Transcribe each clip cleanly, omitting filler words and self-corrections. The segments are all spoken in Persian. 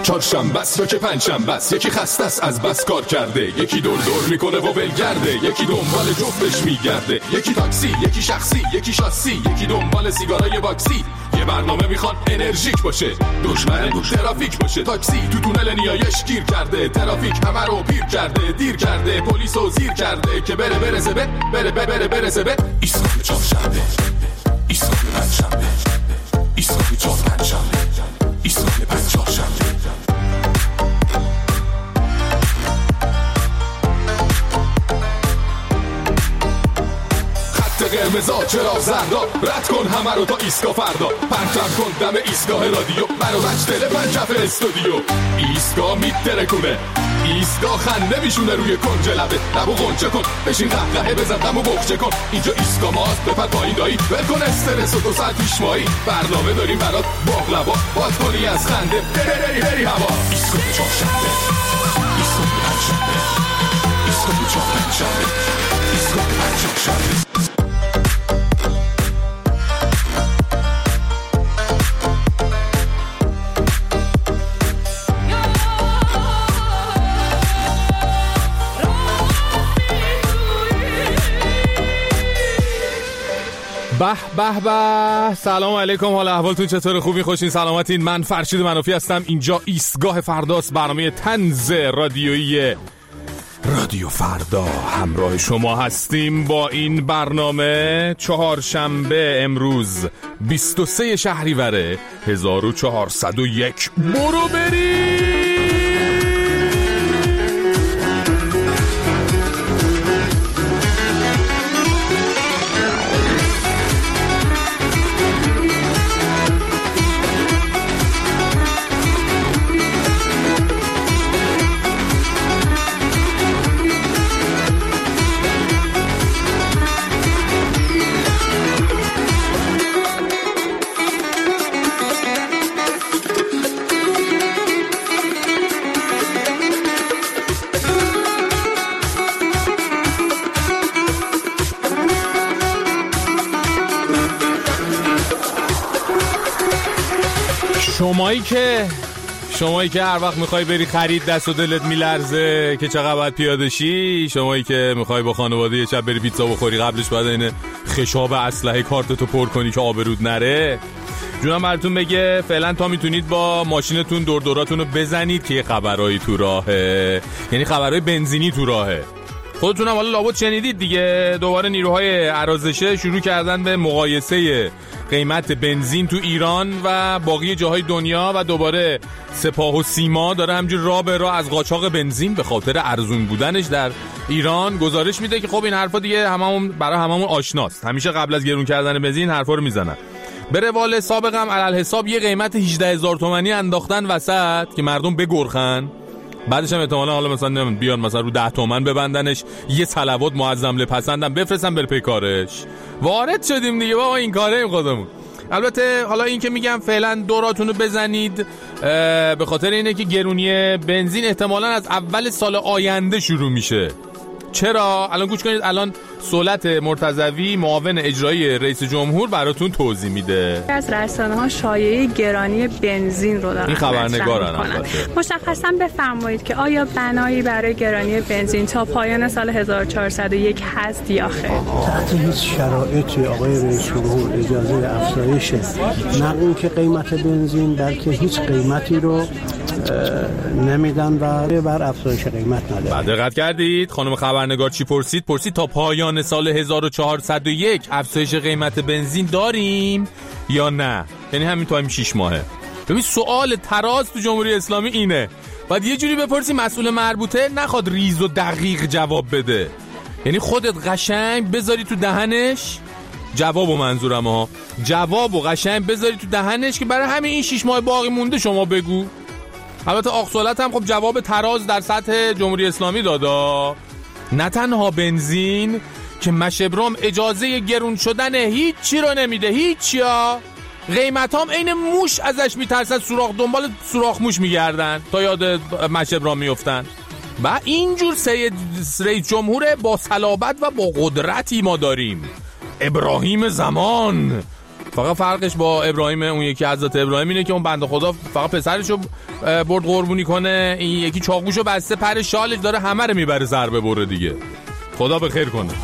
چهارشنبه است و که پنجشنبه است، یکی خسته است از بس کار کرده، یکی دور دور میکنه و ولگرده، یکی دنبال جفتش میگرده، یکی تاکسی، یکی شخصی، یکی شاسی، یکی دنبال سیگارای باکسی. یه برنامه میخوان انرژیک باشه، دشمن ترافیک باشه. تاکسی تو تونل نیایش گیر کرده، ترافیک همه رو پیر کرده، دیر کرده، پلیسو زیر کرده که برسه به ایستگاه چهارشنبه، ایستگاه پنجشنبه، ایستگاه چهارشنبه، ایستگاه پنجشنبه. قرمزا چرا زردا، رد کن همه رو تا ایستگاه فردا، پرچم کن دم ایستگاه رادیو، منو بچتله پنجف استودیو. ایستگاه میترکونه، ایستگاه خنده میشونه روی کنج لبه، لبو غنچه کن، بشین قهقهه بزن غمو بخچه کن. اینجا ایستگاه ماست، بپر پایین دایی، ول کن استرس و 2 ساعت پیش مایی. برنامه داریم برات باقلبا، باد کنی از خنده بری هوا. ایستگاه چهارشنبه، ایستگاه پنجشنبه، ایستگاه چهارشنبه، ایستگاه پنجشنبه. به سلام علیکم، حال احوالتون چطور؟ خوبی؟ خوشین؟ سلامتین؟ من فرشید منافی هستم. اینجا ایستگاه فرداست، برنامه طنز رادیویی رادیو فردا. همراه شما هستیم با این برنامه. چهارشنبه امروز 23 شهریور 1401. برو بریم. شمایی که هر وقت میخوای بری خرید دست و دلت میلرزه که چقدر باید پیاده شی، شمایی که میخوای با خانواده یه شب بری پیتزا بخوری، قبلش باید این خشاب اسلحه کارتتو پر کنی که آبرود نره. جونم براتون بگه فعلا تا میتونید با ماشینتون دوراتون رو بزنید که یه خبرایی تو راهه، یعنی خبرای بنزینی تو راهه. خودتونم حالا لابد شنیدید دیگه، دوباره نیروهای ارازشه شروع کردن به مقایسه قیمت بنزین تو ایران و باقی جاهای دنیا و دوباره سپاه و سیما داره همجور راه به راه از قاچاق بنزین به خاطر ارزون بودنش در ایران گزارش میده که خب این حرفا دیگه برای هممون آشناست. همیشه قبل از گرون کردن بنزین حرفا رو میزنن. به روال سابقم علل حساب یه قیمت 18000 تومانی انداختن وسط که مردم بگرخن، بعدش هم احتمالاً حالا مثلا بیان مثلا رو 10 تومن ببندنش، یه صلوات معظم لپسندم بفرستن بر پی کارش. وارد شدیم دیگه بابا، این کاریم خودمون. البته حالا این که میگم فعلا دوراتونو بزنید به خاطر اینه که گرونی بنزین احتمالاً از اول سال آینده شروع میشه. چرا؟ الان گوش کنید، الان سولت مرتضوی معاون اجرایی رئیس جمهور براتون توضیح میده. از رسانه‌ها شایعه گرانی بنزین رو دارن، این خبرنگارن. مشخصاً بفرمایید که آیا بنایی برای گرانی بنزین تا پایان سال 1401 هست یا خیر؟ تحت هیچ شرایطی آقای رئیس جمهور اجازه افزایش نه اون که قیمت بنزین بلکه هیچ قیمتی رو نمیدن و بر افزایش قیمت نداره. دقت کردید خانم خبرنگار چی پرسید تا پایان سال 1401 افزایش قیمت بنزین داریم یا نه؟ یعنی همین تا 6 ماهه. ببین سوال تراز تو جمهوری اسلامی اینه، باید یه جوری بپرسی مسئول مربوطه نخواد ریز و دقیق جواب بده، یعنی خودت قشنگ بذاری تو دهنش جوابو، منظورم ها جوابو قشنگ بذاری تو دهنش که برای همین این 6 ماه باقی مونده شما بگو. البته آقسولت هم خب جواب تراز در سطح جمهوری اسلامی دادا. نه تنها بنزین که مشبرام اجازه گرون شدن هیچی رو نمیده، هیچیا. قیمت هم این موش ازش میترسن، دنبال سوراخ موش میگردن تا یاد مشبرام میفتن. و اینجور رئیس جمهور با صلابت و با قدرتی ما داریم. ابراهیم زمان فقط فرقش با ابراهیم، اون یکی حضرت ابراهیم اینه که اون بنده خدا فقط پسرشو برد قربونی کنه، این یکی چاقوشو بسته پر شالش داره همه رو میبره ضربه بره دیگه. خدا به خیر کنه.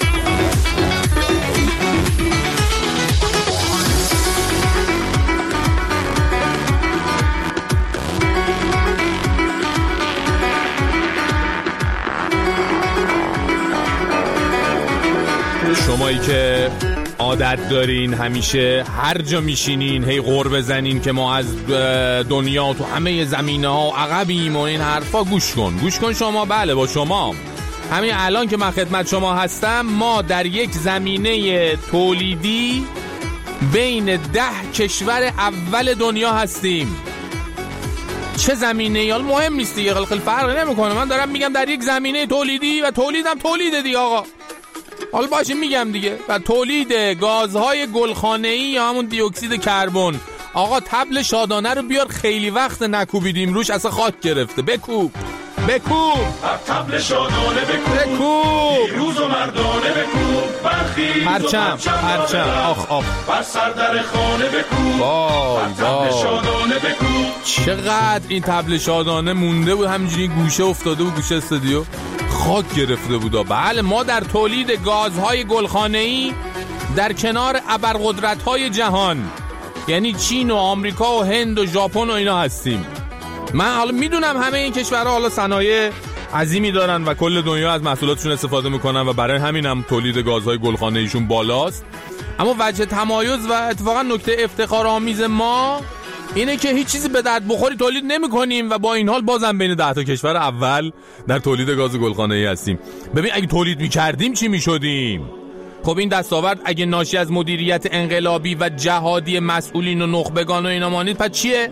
شمایی که عادت دارین همیشه هر جا میشینین هی غر بزنین که ما از دنیا تو همه زمینه ها عقبیم و این حرفا، گوش کن شما. بله با شما همین الان که من خدمت شما هستم، ما در یک زمینه تولیدی بین 10 کشور اول دنیا هستیم. چه زمینه یا مهم نیست دیگه، خیلی فرق نمیکنه. من دارم میگم در یک زمینه تولیدی و تولیدم تولیده دیگه آقا. حالا باشه میگم دیگه، و تولید گازهای گلخانه‌ای یا همون دی اکسید کربن. آقا تبل شادانه رو بیار، خیلی وقت نکوبیدیم روش، اصلا خاک گرفته. بکوب تبل شادانه بکوب پیروز و مردانه بکوب، برخیز پرچم آخ بر سر در خانه بکوب، تبل شادانه بکوب. چقدر این تبل شادانه مونده بود همینجوری گوشه افتاده بود، گوشه استودیو خاک گرفته بود. بله ما در تولید گازهای گلخانه‌ای در کنار ابرقدرت‌های جهان، یعنی چین و آمریکا و هند و ژاپن و اینا هستیم. من حالا میدونم همه این کشورها حالا صنایع عظیمی دارن و کل دنیا از محصولاتشون استفاده میکنن و برای همین هم تولید گازهای گلخانه‌ایشون بالاست. اما وجه تمایز و اتفاقا نکته افتخارآمیز ما اینه که هیچ چیزی به درد بخوری تولید نمی‌کنیم و با این حال بازم بین 10 تا کشور اول در تولید گاز گلخانه‌ای هستیم. ببین اگه تولید می‌کردیم چی می‌شدیم؟ خب این دستاورد اگه ناشی از مدیریت انقلابی و جهادی مسئولین و نخبگان و اینا مانید، پس چیه؟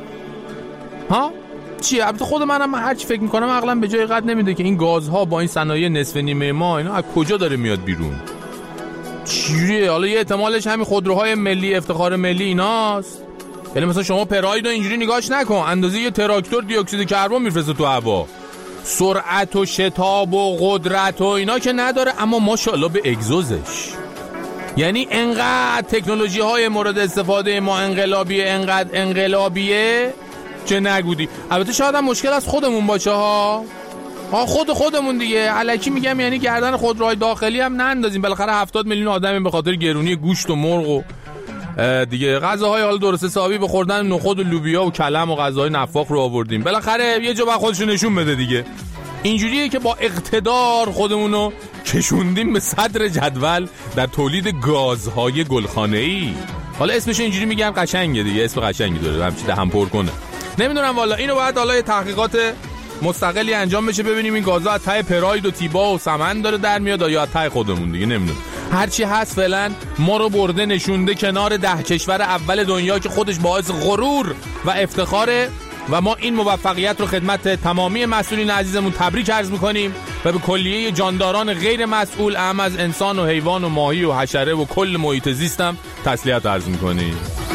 چیه؟ البته خود منم هر چی فکر می‌کنم عقلم به جای قد نمیده که این گازها با این صنایع نصف نیمه ما اینا از کجا داره میاد بیرون؟ چیه؟ حالا یه احتمالش همین خودروهای ملی، افتخار ملی ایناست. یعنی مثلا شما پراید رو اینجوری نگاش نکن، اندازه یه تراکتور دی اکسید کربن میفرسته تو هوا. سرعت و شتاب و قدرت و اینا که نداره، اما ماشاءالله به اگزوزش. یعنی انقدر تکنولوژی های مورد استفاده ما انقدر انقلابیه که نگودی. البته شاید هم مشکل از خودمون باشه ها. خودمون دیگه. الکی میگم یعنی گردن خودروهای داخلی هم نندازیم. بالاخره 70 میلیون آدم به خاطر گرونی گوشت و مرغ و دیگه غذاهای حالا درست حسابی به خوردن نخود و لوبیا و کلم و غذاهای نفاق رو آوردیم. بالاخره یه جا با خودشون نشون بده دیگه. اینجوریه که با اقتدار خودمونو کشوندیم به صدر جدول در تولید گازهای گلخانه‌ای. حالا اسمش اینجوری میگن قشنگه دیگه، اسم قشنگی داره، همچین دهن پر کنه. نمیدونم والا، اینو باید حالا تحقیقات مستقلی انجام بشه ببینیم این گازها از ته پراید و تیبا و سمن داره در میاد یا از ته خودمون دیگه. نمیدونم، هرچی هست فعلا ما رو برده نشونده کنار 10 کشور اول دنیا که خودش باعث غرور و افتخاره و ما این موفقیت رو خدمت تمامی مسئولین عزیزمون تبریک عرض میکنیم و به کلیه جانداران غیر مسئول اهم از انسان و حیوان و ماهی و حشره و کل محیط زیستم تسلیت عرض میکنیم.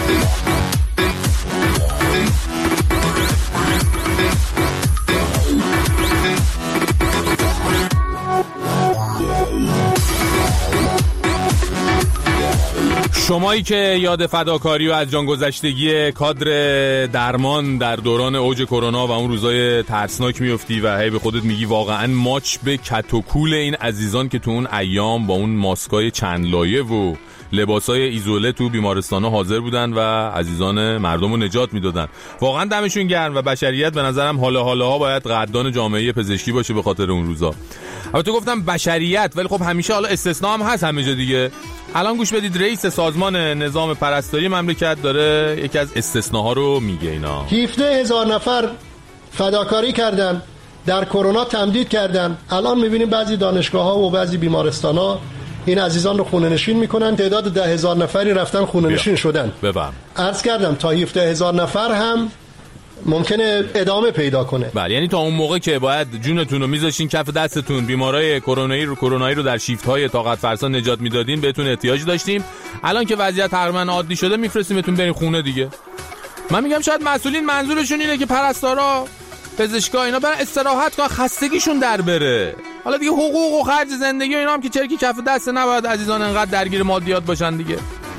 شمایی که یاد فداکاری و از جانگذشتگی کادر درمان در دوران اوج کرونا و اون روزای ترسناک میفتی و هی به خودت میگی واقعا ماچ به کت و کول این عزیزان که تو اون ایام با اون ماسکای چند لایه و لباسای ایزوله تو بیمارستانا حاضر بودن و عزیزان مردم رو نجات میدادن. واقعا دمشون گرم و بشریت به نظرم حالا باید قدردان جامعه پزشکی باشه به خاطر اون روزا. البته گفتم بشریت، ولی خب همیشه حالا استثناء هم هست همه جا دیگه. الان گوش بدید، رئیس سازمان نظام پرستاری مملکت داره یکی از استثناها رو میگه. اینا 17,000 نفر فداکاری کردن، در کرونا تمدید کردن. الان میبینیم بعضی دانشگاه‌ها و بعضی بیمارستان‌ها این عزیزان رو خونه نشین میکنن. تعداد 10,000 نفری رفتن خونه نشین شدن. عرض کردم تا 17,000 نفر هم ممکنه ادامه پیدا کنه. بله، یعنی تا اون موقع که باید جونتون رو میذاشین کف دستتون، بیمارای کرونایی رو در شیفت‌های طاقت فرسا نجات میدادین، بهتون احتیاج داشتیم. الان که وضعیت تقریبا عادی شده میفرستیمتون بریم خونه دیگه. من میگم شاید مسئولین منظورشون اینه که پرستارا، پزشکا اینا برن استراحت کنن، خستگیشون در بره. حالا دیگه حقوق و خرج زندگی و اینا هم که چرکی کف دست نباید عزیزان انقدر درگیر مادیات باشن دیگه.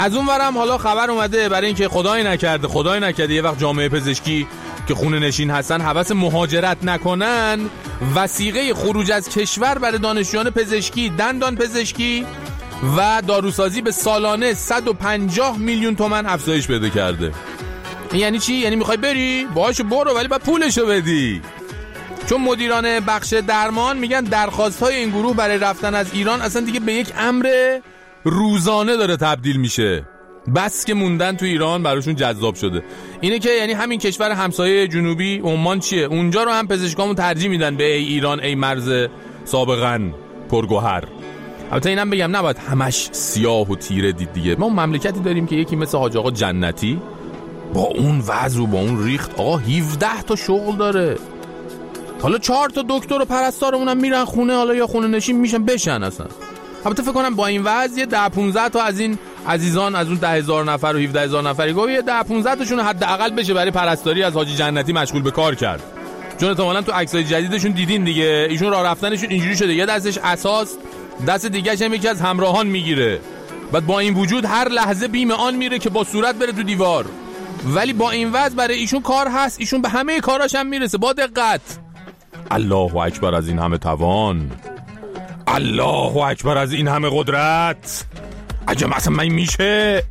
از اون ورم حالا خبر اومده برای اینکه خدای نکرده یه وقت جامعه پزشکی که خونه نشین هستن هوس مهاجرت نکنن، وثیقه خروج از کشور برای دانشجویان پزشکی، دندان پزشکی و داروسازی به سالانه 150 میلیون تومان افزایش پیدا کرده. یعنی چی؟ یعنی میخوای بری؟ باهاش برو، ولی باید پولشو بدی. چون مدیران بخش درمان میگن درخواست‌های این گروه برای رفتن از ایران اصلا دیگه به یک امر روزانه داره تبدیل میشه. بس که موندن تو ایران براشون جذاب شده. اینه که یعنی همین کشور همسایه جنوبی عمان چیه؟ اونجا رو هم پزشکامون ترجیح میدن به ای ایران، ای مرز سابقاً پرگوهر. البته اینم بگم نباید همش سیاه و تیره دید دیگه. ما مملکتی داریم که یکی مثل حاج آقا جنتی با اون وضع و با اون ریخت آقا 17 تا شغل داره. حالا 4 تا دکتر و پرستارمون میرن خونه، حالا یا خونه نشین میشن بشن اصلا. البته فکر کنم با این وضع 10-15 تا از این عزیزان، از اون 10,000 نفر و 17,000 نفری گفت 10-15 تاشون حداقل بشه برای پرستاری از حاجی جنتی مشغول به کار کرد. چون احتمالاً تو عکسای جدیدشون دیدین دیگه، ایشون راه رفتنشون اینجوری شده، یه دستش اساس، دست دیگه‌ش هم یکی از همراهان میگیره. بعد با این وجود هر لحظه بیم آن میره که با صورت بره تو دیوار. ولی با این وضع برای ایشون کار هست، ایشون به همه کاراش هم میرسه. با دقت. الله اکبر از این همه توان، الله اکبر از این همه قدرت. عجب اصلا من میشه.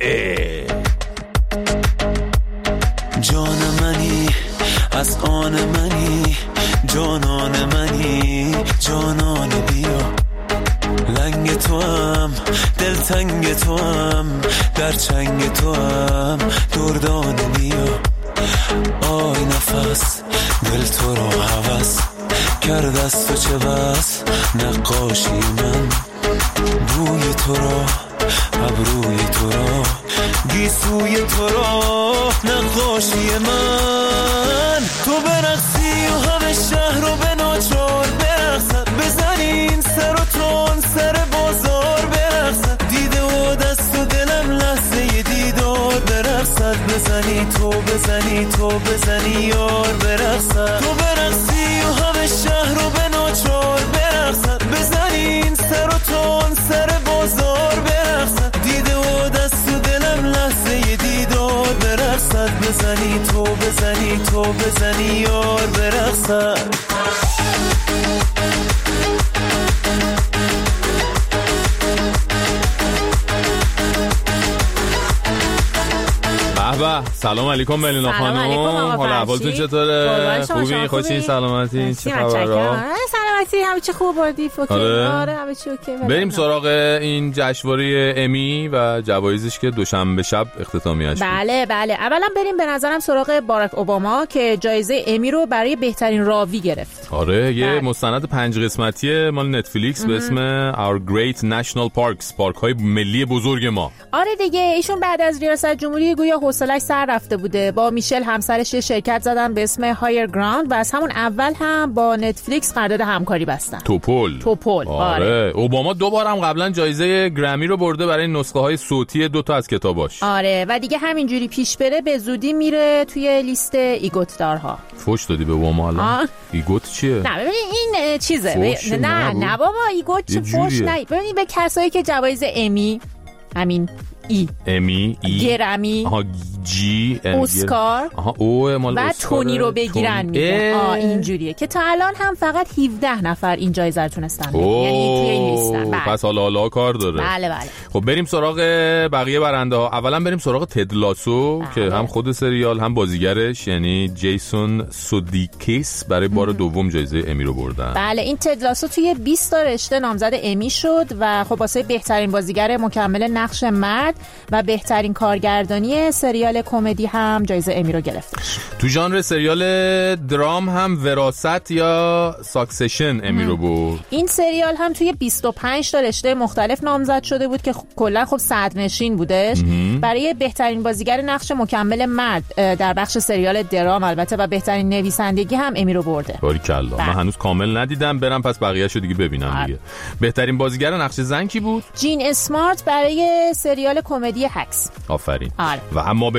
جان منی، از آن منی، جانان منی، جانان بیا. لنگ تو هم، دلتنگ تو هم، در چنگ تو هم، دردان بیا. آی نفس، دل تو رو هوس کرد از تو چه بس، نقاشی من بوی تو را، ابروی تو را، گیسوی تو را، نقاشی من. تو برقصی و همه شهر رو به ناچار برقصد، بزنین سر و تون سر بازار برقصد، دیده و دست و دلم لحظه دیدار برقصد، بزنی تو بزنی تو بزنی یار برقصد. تو برقصی و همه شهر رو به ناچار برقصد، بزنین سر و تون سر بازار برقصد، دیده و دست و دلم لحظه دیدار برقصد، بزنی تو بزنی تو بزنی یار برقصد. سلام علیکم ملینا خانم، حال احوالتون چطوره؟ خوبی؟ خوشین؟ سلامتی؟ چه خبره؟ سلامتی، همه چی خوب بردی؟ آره همه چی اوکی. بریم سراغ این جشنواره امی و جوایزش که دوشنبه شب اختتامیه‌اش بود. بله اولا بریم به نظرم سراغ باراک اوباما که جایزه امی رو برای بهترین راوی گرفت. آره یه مستند 5 قسمتی مال نتفلیکس به اسم Our Great National Parks، پارک‌های ملی بزرگ ما. آره دیگه، ایشون بعد از ریاست جمهوری گویا حوصله‌اش سر رفته بوده، با میشل همسرش شرکت زدن به اسم هایر گراوند و از همون اول هم با نتفلیکس قرارداد همکاری بستن. توپل. آره. اوباما 2 بار هم قبلا جایزه گرمی رو برده برای نسخه های صوتی 2 تا از کتاباش. آره و دیگه همینجوری پیش بره به زودی میره توی لیست ایگوت دارها. فوش دادی به اوباما الان؟ ایگوت چیه؟ نه ببین این چیزه. نه بابا ایگوت چه فوش نه. ببین به کسایی که جوایز امی، همین امی، گرمی، جی، اسکار و تونی رو بگیرن میگه. اینجوریه که تا الان هم فقط 17 نفر این جایزه رو تونستن بگیرن، یعنی توی این لیستن. پس حالا کار داره. بله. خب بریم سراغ بقیه برنده ها. اولا بریم سراغ تد لاسو که هم خود سریال هم بازیگرش یعنی جیسون سودیکیس برای بار دوم جایزه امی رو بردن. بله این تد لاسو توی 20 تا رشته نامزد امی شد و خب واسه بهترین بازیگر مکمل نقش مرد و بهترین کارگردانی سریال کمدی هم جایزه امی رو گرفتش. تو ژانر سریال درام هم وراثت یا ساکسشن امی رو برد. این سریال هم توی 25 تا رشته مختلف نامزد شده بود که کلا خب صدرنشین بودش. برای بهترین بازیگر نقش مکمل مرد در بخش سریال درام البته و بهترین نویسندگی هم امی رو برده. باریکلا. من هنوز کامل ندیدم، برم پس بقیه‌شو دیگه ببینم دیگه. بهترین بازیگر نقش زن کی بود؟ جین اسمارت برای سریال کمدی هکس. آفرین. آره. و اما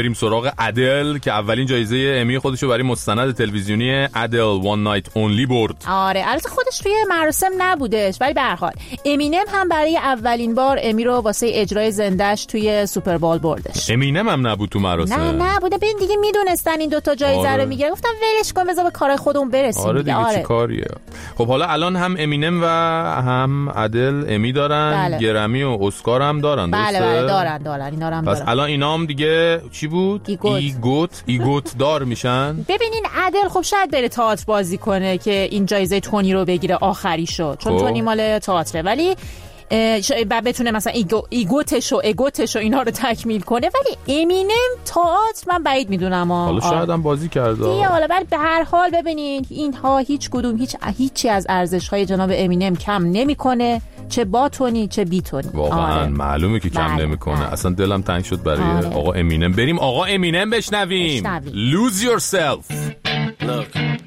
بریم سراغ ادل که اولین جایزه امی خودشو برای مستند تلویزیونی ادل One Night Only برد. آره البته خودش توی مراسم نبودش ولی به هر حال امینم هم برای اولین بار امی رو واسه اجرای زنده‌اش توی سوپر بول بردش. امینم هم نبود تو مراسم. نه نبوده، ببین دیگه میدونستن این دوتا جایزه رو میگیره، گفتم ولش کن بذار به کارهای خودمون برسیم. آره دیگه چی کاریه. خب حالا الان هم امینم و هم ادل امی دارن، گرمی و اسکار هم دارن. بله دارن اینا رو هم پس الان اینا هم دیگه چی بود؟ ایگوت دار میشن. ببینین ادل خب شاید بره تئاتر بازی کنه که این جایزه تونی رو بگیره آخری شد، چون تونی مال تئاتره، ولی بتونه مثلا ایگوتش و اینا رو تکمیل کنه. ولی امینم تئاتر من بعید میدونم. حالا شاید هم بازی کرده دیگه. حالا به هر حال ببینین اینها هیچ کدوم هیچی از ارزش‌های جناب امینم کم نمیکنه، چه با تونی چه بی تونی. واقعا معلومه که کم نمیکنه. اصلا دلم تنگ شد برای آقا امینم. بریم آقا امینم بشنویم. Lose yourself. Look,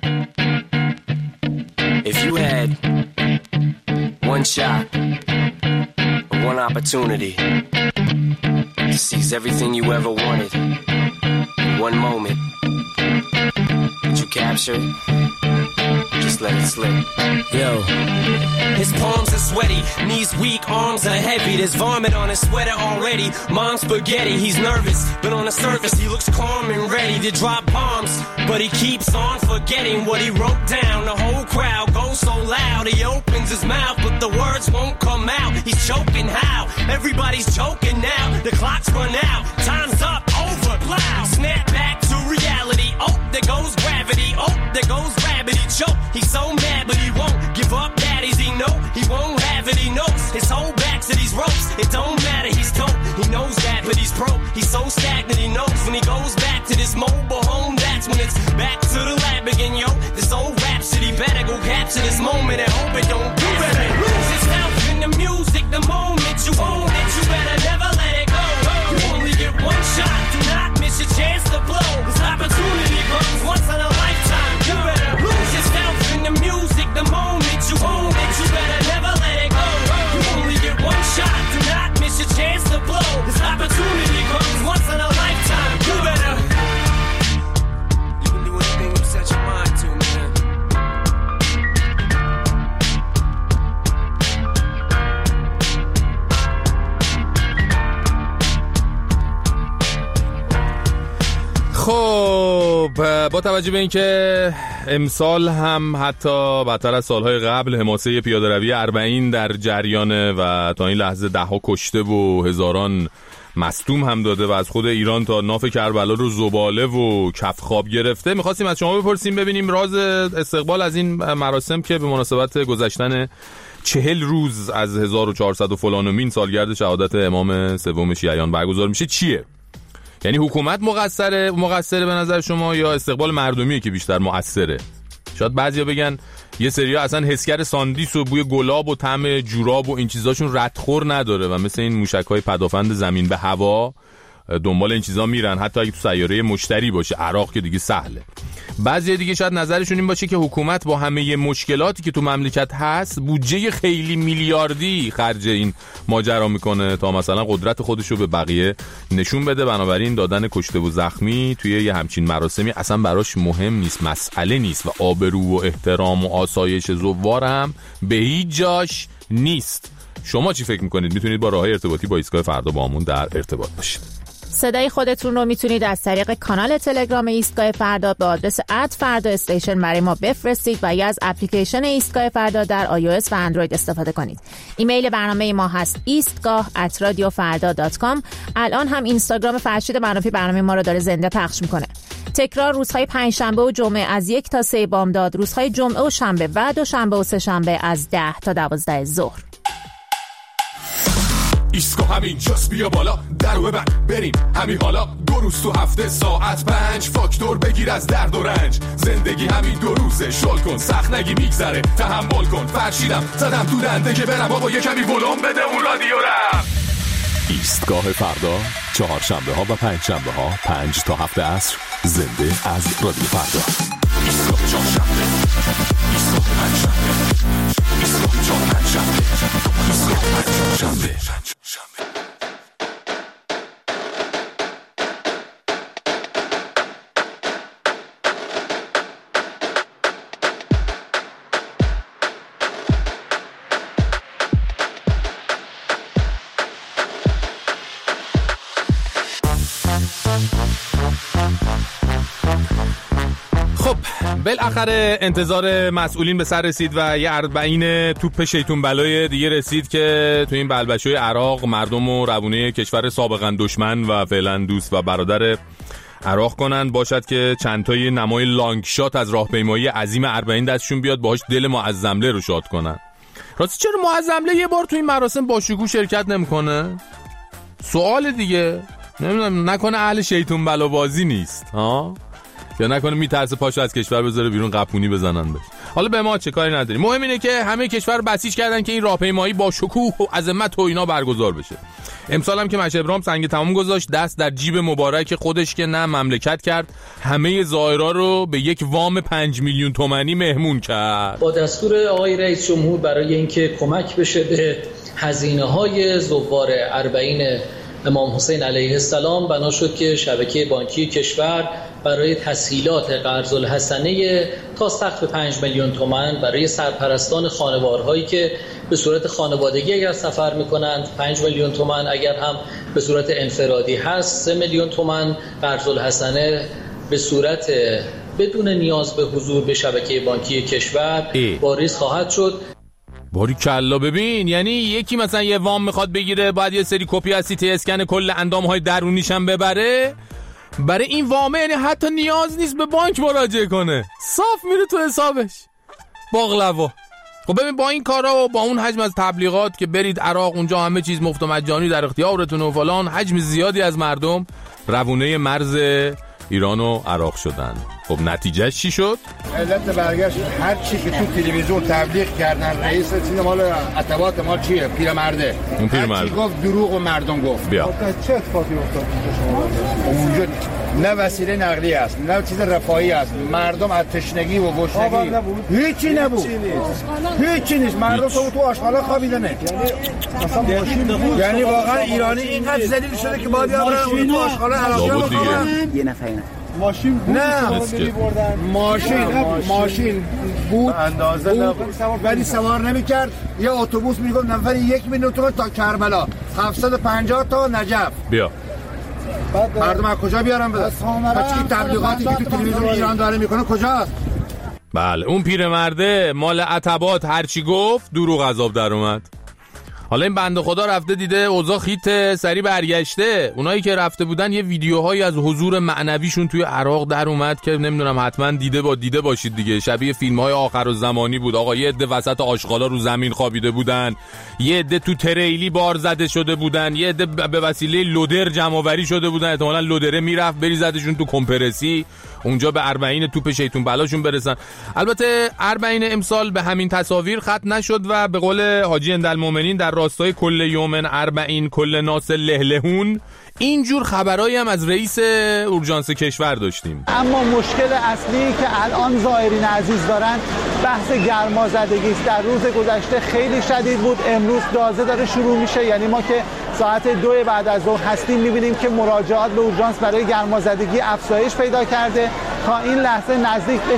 if you had one shot, one opportunity to seize everything you ever wanted, one moment, did you capture it? Just let it slip. Yo, his palms are sweaty, knees weak, arms are heavy. There's vomit on his sweater already. Mom's spaghetti, he's nervous, but on the surface he looks calm and ready to drop bombs. But he keeps on forgetting what he wrote down. The whole crowd goes so loud, he opens his mouth, but the words won't come out. He's choking how? Everybody's choking now. The clock's run out, time's up, over, plow. Snap back to reality. Oh, there goes gravity. Oh, there goes gravity. Choke. He's so mad, but he won't give up. Daddies, he know he won't have it. He knows his whole back to these ropes. It don't matter. He's dope. He knows that, but he's broke. He's so stagnant. He knows when he goes back to this mobile home. That's when it's back to the lab again, yo. This old rhapsody better go capture this moment and hope it don't. You better lose yourself in the music. The moment you own it, you better never let it go. You only get one shot. Do not miss your chance to blow. This opportunity comes once in a lifetime. You better lose yourself in the music. The moment you own it, you better never let it go. You only get one shot. Do not miss your chance to blow. This opportunity comes once in a lifetime. You better. You can do anything you set your mind to, man. خب با توجه به اینکه امسال هم حتی بدتر از سالهای قبل حماسه پیاده‌روی اربعین در جریانه و تا این لحظه ده‌ها کشته و هزاران مصدوم هم داده و از خود ایران تا ناف کربلا رو زباله و کف خواب گرفته، می‌خواستیم از شما بپرسیم ببینیم راز استقبال از این مراسم که به مناسبت گذشتن 40 روز از 1400 و فلانمین سالگرد شهادت امام سوم شیعیان برگزار میشه چیه؟ یعنی حکومت مقصره به نظر شما یا استقبال مردمیه که بیشتر مؤثره؟ شاید بعضیا بگن یه سریا اصلا حسگر ساندیس و بوی گلاب و طعم جوراب و این چیزاشون ردخور نداره و مثل این موشک‌های پدافند زمین به هوا دنبال این چیزا میرن، حتی اگه تو سیاره مشتری باشه. عراق که دیگه سهله. بعضی دیگه شاید نظرشون این باشه که حکومت با همه مشکلاتی که تو مملکت هست بودجه خیلی میلیاردی خرج این ماجرا میکنه تا مثلا قدرت خودش رو به بقیه نشون بده، بنابراین دادن کشته و زخمی توی یه همچین مراسمی اصلا براش مهم نیست، مسئله نیست و آبرو و احترام و آسایش زوار هم به هیچ جاش نیست. شما چی فکر میکنید؟ میتونید با راههای ارتباطی با ایستگاه فردا با همون در ارتباط باشید. صدای خودتون رو میتونید از طریق کانال تلگرام ایستگاه فردا به آدرس @فردا استیشن برای ما بفرستید و یا از اپلیکیشن ایستگاه فردا در iOS و اندروید استفاده کنید. ایمیل برنامه ما هست eastgah@radiofarda.com. الان هم اینستاگرام فرشید منافی برنامه ما رو داره زنده پخش میکنه. تکرار روزهای پنجشنبه و جمعه از 1 تا 3 بامداد، روزهای جمعه و شنبه و دوشنبه و سه‌شنبه از 10 تا 12 ظهر. ایستگاه همین جاست، بیا بالا در و ببند بریم همین حالا. 2 روز تو هفته ساعت 5 فاکتور بگیر از درد و رنج. زندگی همین 2 روزه، شل کن سخت نگی میگذره، تحمل کن. فرشیدم زدم تو دنده که برم بابا یه کمی ولوم بده اون رادیو رم. ایستگاه فردا چهارشنبه ها و پنجشنبه ها 5 تا 7 عصر زنده از رادیو فردا. ایستگاه چهارشنبه، ایستگاه پنجشنبه، ایستگاه چهارشنبه، ایستگاه پنجشنبه. خب بالاخره انتظار مسئولین به سر رسید و یه اربعین توپ شیطون بلای دیگه رسید که تو این بلبشوی عراق مردم و روونه کشور سابقا دشمن و فعلا دوست و برادر عراق کنن، باشد که چندتای نمای لانگ شات از راهپیمایی عظیم اربعین دستشون بیاد باهاش دل معظمله رو شاد کنن. راستی چرا معظمله یه بار تو این مراسم با شکوه شرکت نمیکنه؟ سوال دیگه. نمیدونم نکنه اهل شیطون بلا بازی نیست ها؟ یا نکنه میترسه پاشو از کشور بذاره بیرون قپونی بزنن بهش. حالا به ما چه کاری نداریم، مهم اینه که همه کشور بسیج کردن که این راهپیمایی با شکوه و عظمت و اینا برگزار بشه. امسال هم که مشهبرام سنگ تمام گذاشت، دست در جیب مبارک خودش که نه مملکت کرد، همه زائرا رو به یک وام 5 میلیون تومانی مهمون کرد. با دستور آقای رئیس جمهور برای اینکه کمک بشه به هزینه‌های زوار اربعین امام حسین علیه السلام، بنا شد که شبکه بانکی کشور برای تسهیلات قرض الحسنه تا سقف 5 میلیون تومان برای سرپرستان خانوارهایی که به صورت خانوادگی اگر سفر میکنند 5 میلیون تومان، اگر هم به صورت انفرادی هست 3 میلیون تومان قرض الحسنه به صورت بدون نیاز به حضور به شبکه بانکی کشور واریز خواهد شد. باری کلا ببین، یعنی یکی مثلا یه وام میخواد بگیره باید یه سری کپی از سی تی اسکن کل اندامهای درونیش هم ببره برای این وامه، یعنی حتی نیاز نیست به بانک مراجعه کنه، صاف میره تو حسابش. باقلوا. خب ببین با این کارا و با اون حجم از تبلیغات که برید عراق اونجا همه چیز مفت و مجانی در اختیارتون و فلان، حجم زیادی از مردم روونه مرز ایران و عراق شدن. خب نتیجه چی شد؟ علت برگشت هر چی که تو تلویزیون تبلیغ کردن رئیس تیم مال عتبات ما چیه؟ پیرمرده. اون پیرمرد هر چی گفت دروغ و مردم گفت. بیا. چه اتفاقی افتاد اونجا؟ نه وسیله نقلیه است، نه چیز رفاهی است. مردم از تشنگی و گشنگی هیچی نبود. هیچی نیست. مردم تو آشغالا خوابیدنه. یعنی واقعا ایرانی اینقدر ذلیل شده که باید برن تو آشغالا علاقه بکنن. یه نفر ماشین بود. نه ماشین بود اندازه ولی سوار نمی‌کرد. یه اتوبوس میگفت نفر 1 میلیون تومان تا کربلا، 750 تا نجف. بیا مردم از کجا بیارن بده؟ بچه تبلیغاتی که تو تلویزیون ایران داره میکنه کجاست؟ بله اون پیرمرده مال عتبات هرچی گفت دروغ عذاب در اومد. حالا این بنده خدا رفته دیده اوضاع خیته، سری برگشته. اونایی که رفته بودن یه ویدیوهایی از حضور معنویشون توی عراق در اومد که نمیدونم حتما دیده باشید دیگه، شبیه فیلم‌های آخرالزمانی بود. آقا یه عده وسط آشغالا رو زمین خوابیده بودن، یه عده تو تریلی بار زده شده بودن، یه عده به وسیله لودر جمع‌آوری شده بودن، احتمالاً لودره میرفت بریزدشون تو کمپرسی اونجا به اربعین توپ شیطون بلاشون برسن. البته اربعین امسال به همین تصاویر ختم نشد و به قول حاجی اندالمومنین در راستای کل یومن اربعین کل ناس لهلهون اینجور خبرایی هم از رئیس اورژانس کشور داشتیم. اما مشکل اصلی که الان زائرین عزیز دارن بحث گرمازدگی است. در روز گذشته خیلی شدید بود، امروز تازه داره شروع میشه. یعنی ما که ساعت 2 بعد از ظهر هستیم میبینیم که مراجعات به اورژانس برای گرمازدگی افزایش پیدا کرده. تا این لحظه نزدیک به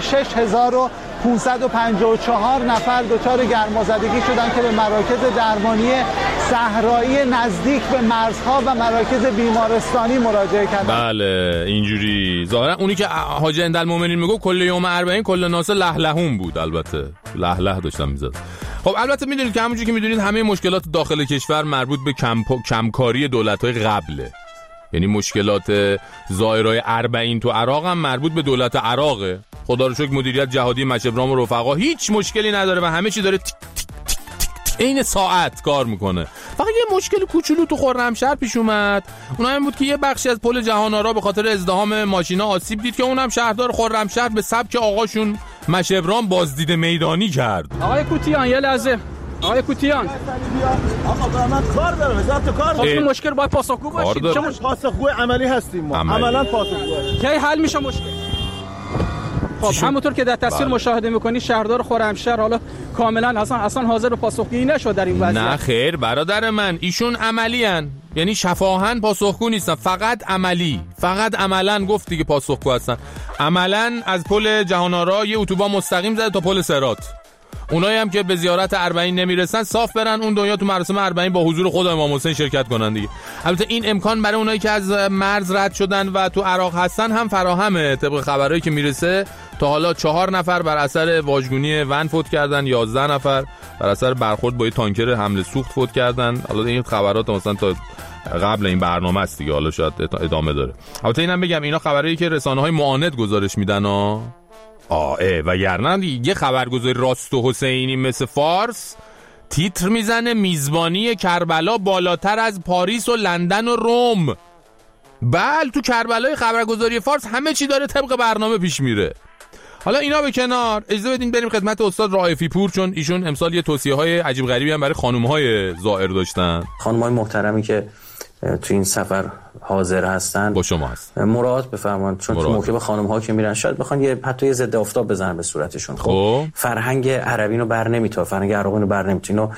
6554 نفر دچار گرمازدگی شدن که به مراکز درمانی صحرایی نزدیک به مرزها و مراکز بیمارستانی مراجعه کردن. بله اینجوری ظاهرا اونی که حاجی اندالمومنین میگه کل یوم اربعین کل ناس لهلهون بود. البته لهله داشتم میزد. خب البته میدونید که همونجوری که میدونید همه مشکلات داخل کشور مربوط به کمکاری دولت‌های قبله. یعنی مشکلات زائرای اربعین تو عراق هم مربوط به دولت عراقه. خدا رو شکر مدیریت جهادی مشهبرام و رفقا هیچ مشکلی نداره و همه چی داره عین ساعت کار میکنه. فقط یه مشکل کوچولو تو خرمشهر پیش اومد. اون هم بود که یه بخشی از پل جهان آرا به خاطر ازدحام ماشینا آسیب دید که اونم شهردار خرمشهر به سبک آقاشون مشهبرام بازدید میدانی کرد. آقای کوتیان یه لحظه. آقای کوتیان آقا من کار دارم، وزارت کار دارم. مشکل باید پاسخگو باشید. چه پاسخگو عملی هستیم ما. عملاً پاسخگو. کی حل میشه مشکل؟ خب همونطور که در تصویر مشاهده میکنی شهردار خرمشهر حالا کاملا اصلا حاضر به پاسخگویی نشد در این وضعیت. نه خیر برادر من، ایشون عملیان، یعنی شفاهن پاسخگو نیستن، فقط عملی، فقط عملاً گفت دیگه پاسخگو هستن. عملاً از پل جهان آرا یه اتوبان مستقیم زده تا پل صراط. اونایی هم که به زیارت اربعین نمیرسن صاف برن اون دنیا تو مراسم اربعین با حضور خود امام حسین شرکت کنن دیگه. البته این امکان برای اونایی که از مرز رد شدن و تو عراق هستن هم فراهمه. طبق خبرایی که میرسه تا حالا 4 نفر بر اثر واژگونی ون فوت کردن، 11 نفر بر اثر برخورد با یه تانکر حمله سوخت فوت کردن. حالا این خبرات مثلا تا قبل این برنامه است دیگه، حالا شاید ادامه داره. البته اینم بگم اینا خبرایی که رسانه‌های معاند گزارش میدن و یعنی یه خبرگزاری راست و حسینی مثل فارس تیتر میزنه میزبانی کربلا بالاتر از پاریس و لندن و روم. بله تو کربلای خبرگزاری فارس همه چی داره طبق برنامه پیش میره. حالا اینا به کنار، اجازه بدین بریم خدمت استاد رائفی پور، چون ایشون امسال یه توصیه‌های عجیب غریبی هم برای خانم‌های زائر داشتن. خانم‌های محترمی که تو این سفر حاضر هستن با شما هست مراعات بفرمایید، چون تو موقع خانم‌ها که میرن شاید بخوان حتی یه ضد آفتاب بزنن به صورتشون. خب فرهنگ عربی رو بر نمی‌تونه، فرهنگ عراقی رو بر نمی‌تونه.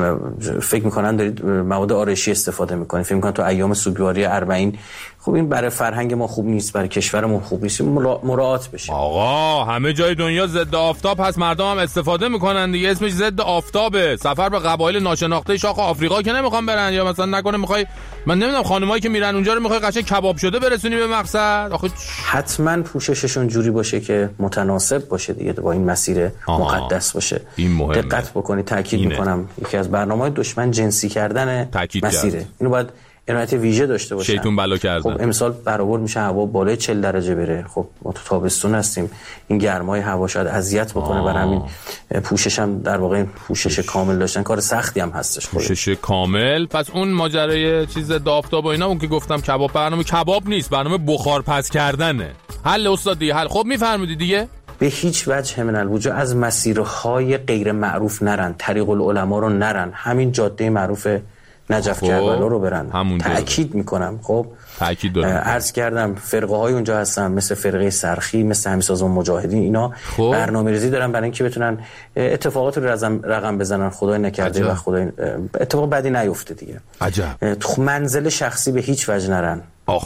فکر می‌کنن دارید مواد آرایشی استفاده می‌کنید، فکر می‌کنن تو ایام سوگواری اربعین. خب این برای فرهنگ ما خوب نیست، برای کشورمون خوب نیست، مراعات بشه. آقا همه جای دنیا ضد آفتاب هست، مردم هم استفاده میکنن دیگه، اسمش ضد آفتابه. سفر به قبایل ناشناخته شاخ آفریقا که نمیخوان برن، یا مثلا نکنه میخوای من نمیدونم خانمایی که میرن اونجا رو میخوای قشنگ کباب شده برسونی به مقصد. آخه حتما پوشششون جوری باشه که متناسب باشه دیگه با این مسیر مقدس باشه. این مهمه. دقت بکنید، تاکید میکنم یکی از برنامه‌های دشمن جنسی کردن مسیره. اینو باید عنایت ویژه داشته باشن. شیطون بلا کردن. خب امسال برآورد میشه هوا بالای 40 درجه بره. خب ما تو تابستون هستیم، این گرمای هوا شاید اذیت بکنه، برای همین پوشش هم در واقع پوشش کامل داشتن کار سختی هم هستش. پوشش کامل. پس اون ماجرای چیز دافتاب و اینا اون که گفتم کباب، برنامه کباب نیست، برنامه بخار پس کردنه. حل استاد دیگه، حل. خب میفرمودید دیگه به هیچ وجه من الوجه از مسیرهای غیر معروف نرن، طریق العلماء رو نرن، همین جاده معروف نجف کربلا رو برن. تأکید میکنم. خب تأکید دارم. عرض کردم فرقه های اونجا هستن مثل فرقه سرخی، مثل همیسازان مجاهدین، اینا برنامه‌ریزی دارن برای اینکه بتونن اتفاقات رو رقم بزنن. خدای نکرده و خدای اتفاق بدی نیفته دیگه. عجب. تو منزل شخصی به هیچ وجه نرن.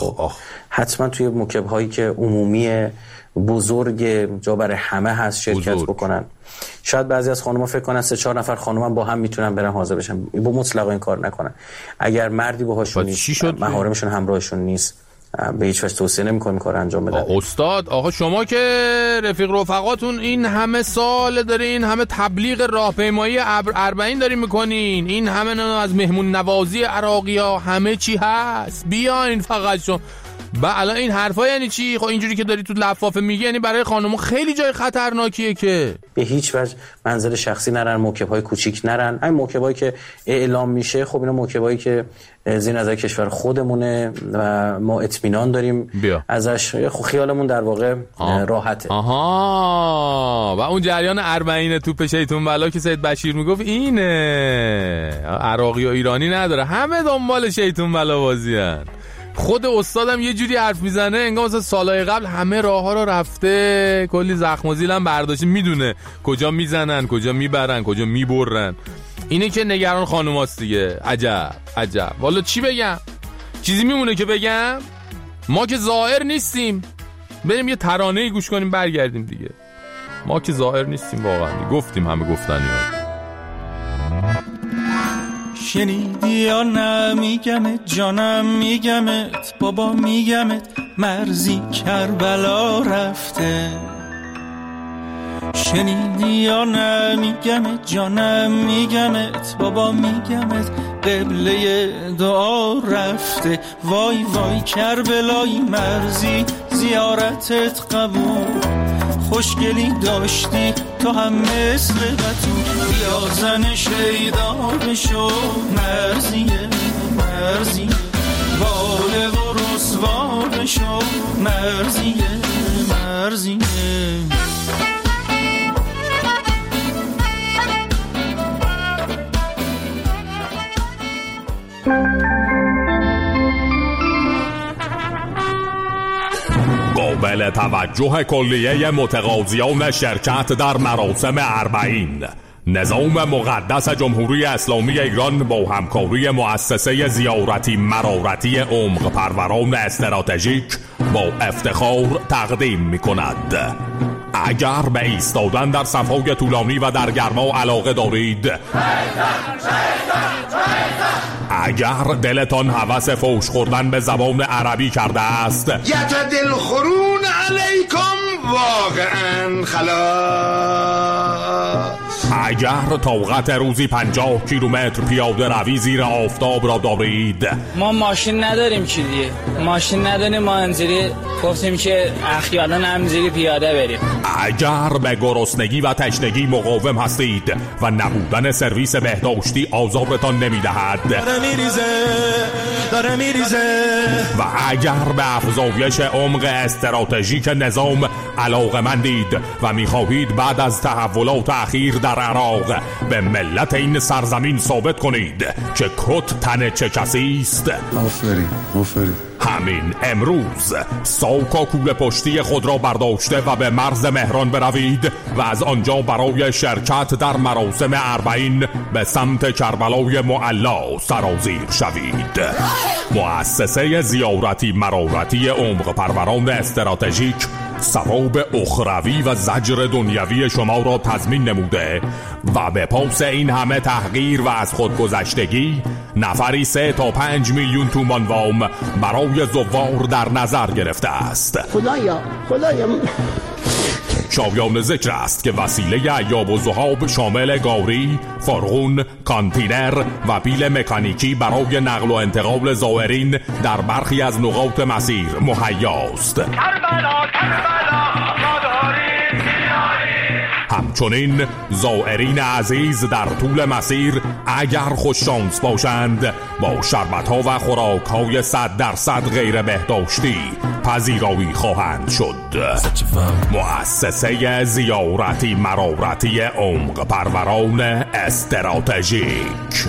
حتما توی موکب هایی که عمومی بزرگ جا برای همه هست شرکت بکنن. شاید بعضی از خانم‌ها فکر کنن 3-4 نفر خانم با هم میتونن برن حاضر بشن، با مطلقا این کار نکنن. اگر مردی باهاشون نیست، محارمشون همراهشون نیست، به هیچ وجه توصیه نمی‌کنم کار انجام بدن. استاد آقا شما که رفیق رفقاتون این همه سال دارین، همه تبلیغ راهپیمایی اربعین دارین میکنین، این همه از مهمون نوازی عراقی‌ها همه چی هست، بیاین فقط شما. الان این حرفا یعنی چی؟ خب اینجوری که داری تو لفافه میگی یعنی برای خانم‌ها خیلی جای خطرناکیه که به هیچ وجه منزل شخصی نرن، موکب‌های کوچیک نرن. این موکبایی که اعلام میشه خب اینا موکبایی که زیر نظر کشور خودمونه و ما اطمینان داریم ازش، خب خیالمون در واقع راحته. و اون جریان اربعین توپ شیطون بلا که سید بشیر میگفت اینه، عراقی و ایرانی نداره، همه دنبال شیطون بلا بازیان. خود استادم یه جوری حرف میزنه انگار مثلا سالهای قبل همه راه‌ها رو رفته، کلی زخم و زیل هم برداشته، میدونه کجا میزنن، کجا میبرن، کجا میبرن. اینه که نگران خانوماست دیگه. عجب عجب. والا چی بگم؟ چیزی میمونه که بگم؟ ما که ظاهر نیستیم. بریم یه ترانه‌ای گوش کنیم برگردیم دیگه. ما که ظاهر نیستیم واقعا. گفتیم همه گفتنی‌ها. شنیدی یا نه میگمت جانم، میگمت بابا میگمت، مرزی کربلا رفته. شنیدی یا نه میگمت جانم، میگمت بابا میگمت، قبله دعا رفته. وای وای کربلای مرزی زیارتت قبول، خوشگلی داشتی تو هم مثل بتون، بیا زن شیدا بشو مرزیه مرزیه، باله و رسوا بشو مرزیه مرزیه. قابل توجه کلیه متقاضیان شرکت در مراسم اربعین، نظام مقدس جمهوری اسلامی ایران با همکاری مؤسسه زیارتی مرارتی عمق پروران استراتژیک با افتخار تقدیم می کند اگر به ایستادن در صفهای طولانی و در گرما علاقه دارید، اگر دلتان هوس فوش خوردن به زبان عربی کرده است، یتدلخرون علیکم واقعا خلاص، اگر طاقت روزی 50 کیلومتر پیاده روی زیر آفتاب را دارید، ما ماشین نداریم که دیگه، ماشین نداریم، ما انزیری گفتیم که اخیالا همزیری پیاده بریم. اگر به گرسنگی و تشنگی مقاوم هستید و نبودن سرویس بهداشتی آزارتان نمیدهد، داره میریزه و اگر به افزایش عمق استراتژیک نظام علاقه‌مندید و میخواهید بعد از تحولات اخیر در عراق به ملت این سرزمین ثابت کنید که کت تن چه کسی است، آفرین همین امروز ساکا کوله پشتی خود را برداشته و به مرز مهران بروید و از آنجا برای شرکت در مراسم 40 به سمت کربلای معلا سرازیر شوید. مؤسسه زیارتی مرارتی عمق پروران استراتژیک ثواب اخروی و زجر دنیوی شما را تضمین نموده و به پاس این همه تحقیر و از خودگذشتگی نفری 3 تا 5 میلیون تومان وام برای زوار در نظر گرفته است. خدایا شایان ذکر است که وسیله ایاب و ذهاب شامل گاری، فرغون، کانتینر و پیل مکانیکی برای نقل و انتقال زائرین در برخی از نقاط مسیر مهیاست. همچنین زائرین عزیز در طول مسیر اگر خوششانس باشند با شربت‌ها و خوراک‌های 100% غیر بهداشتی پذیرایی خواهند شد. مؤسسه زیارتی مرارتی عمق پروران استراتژیک.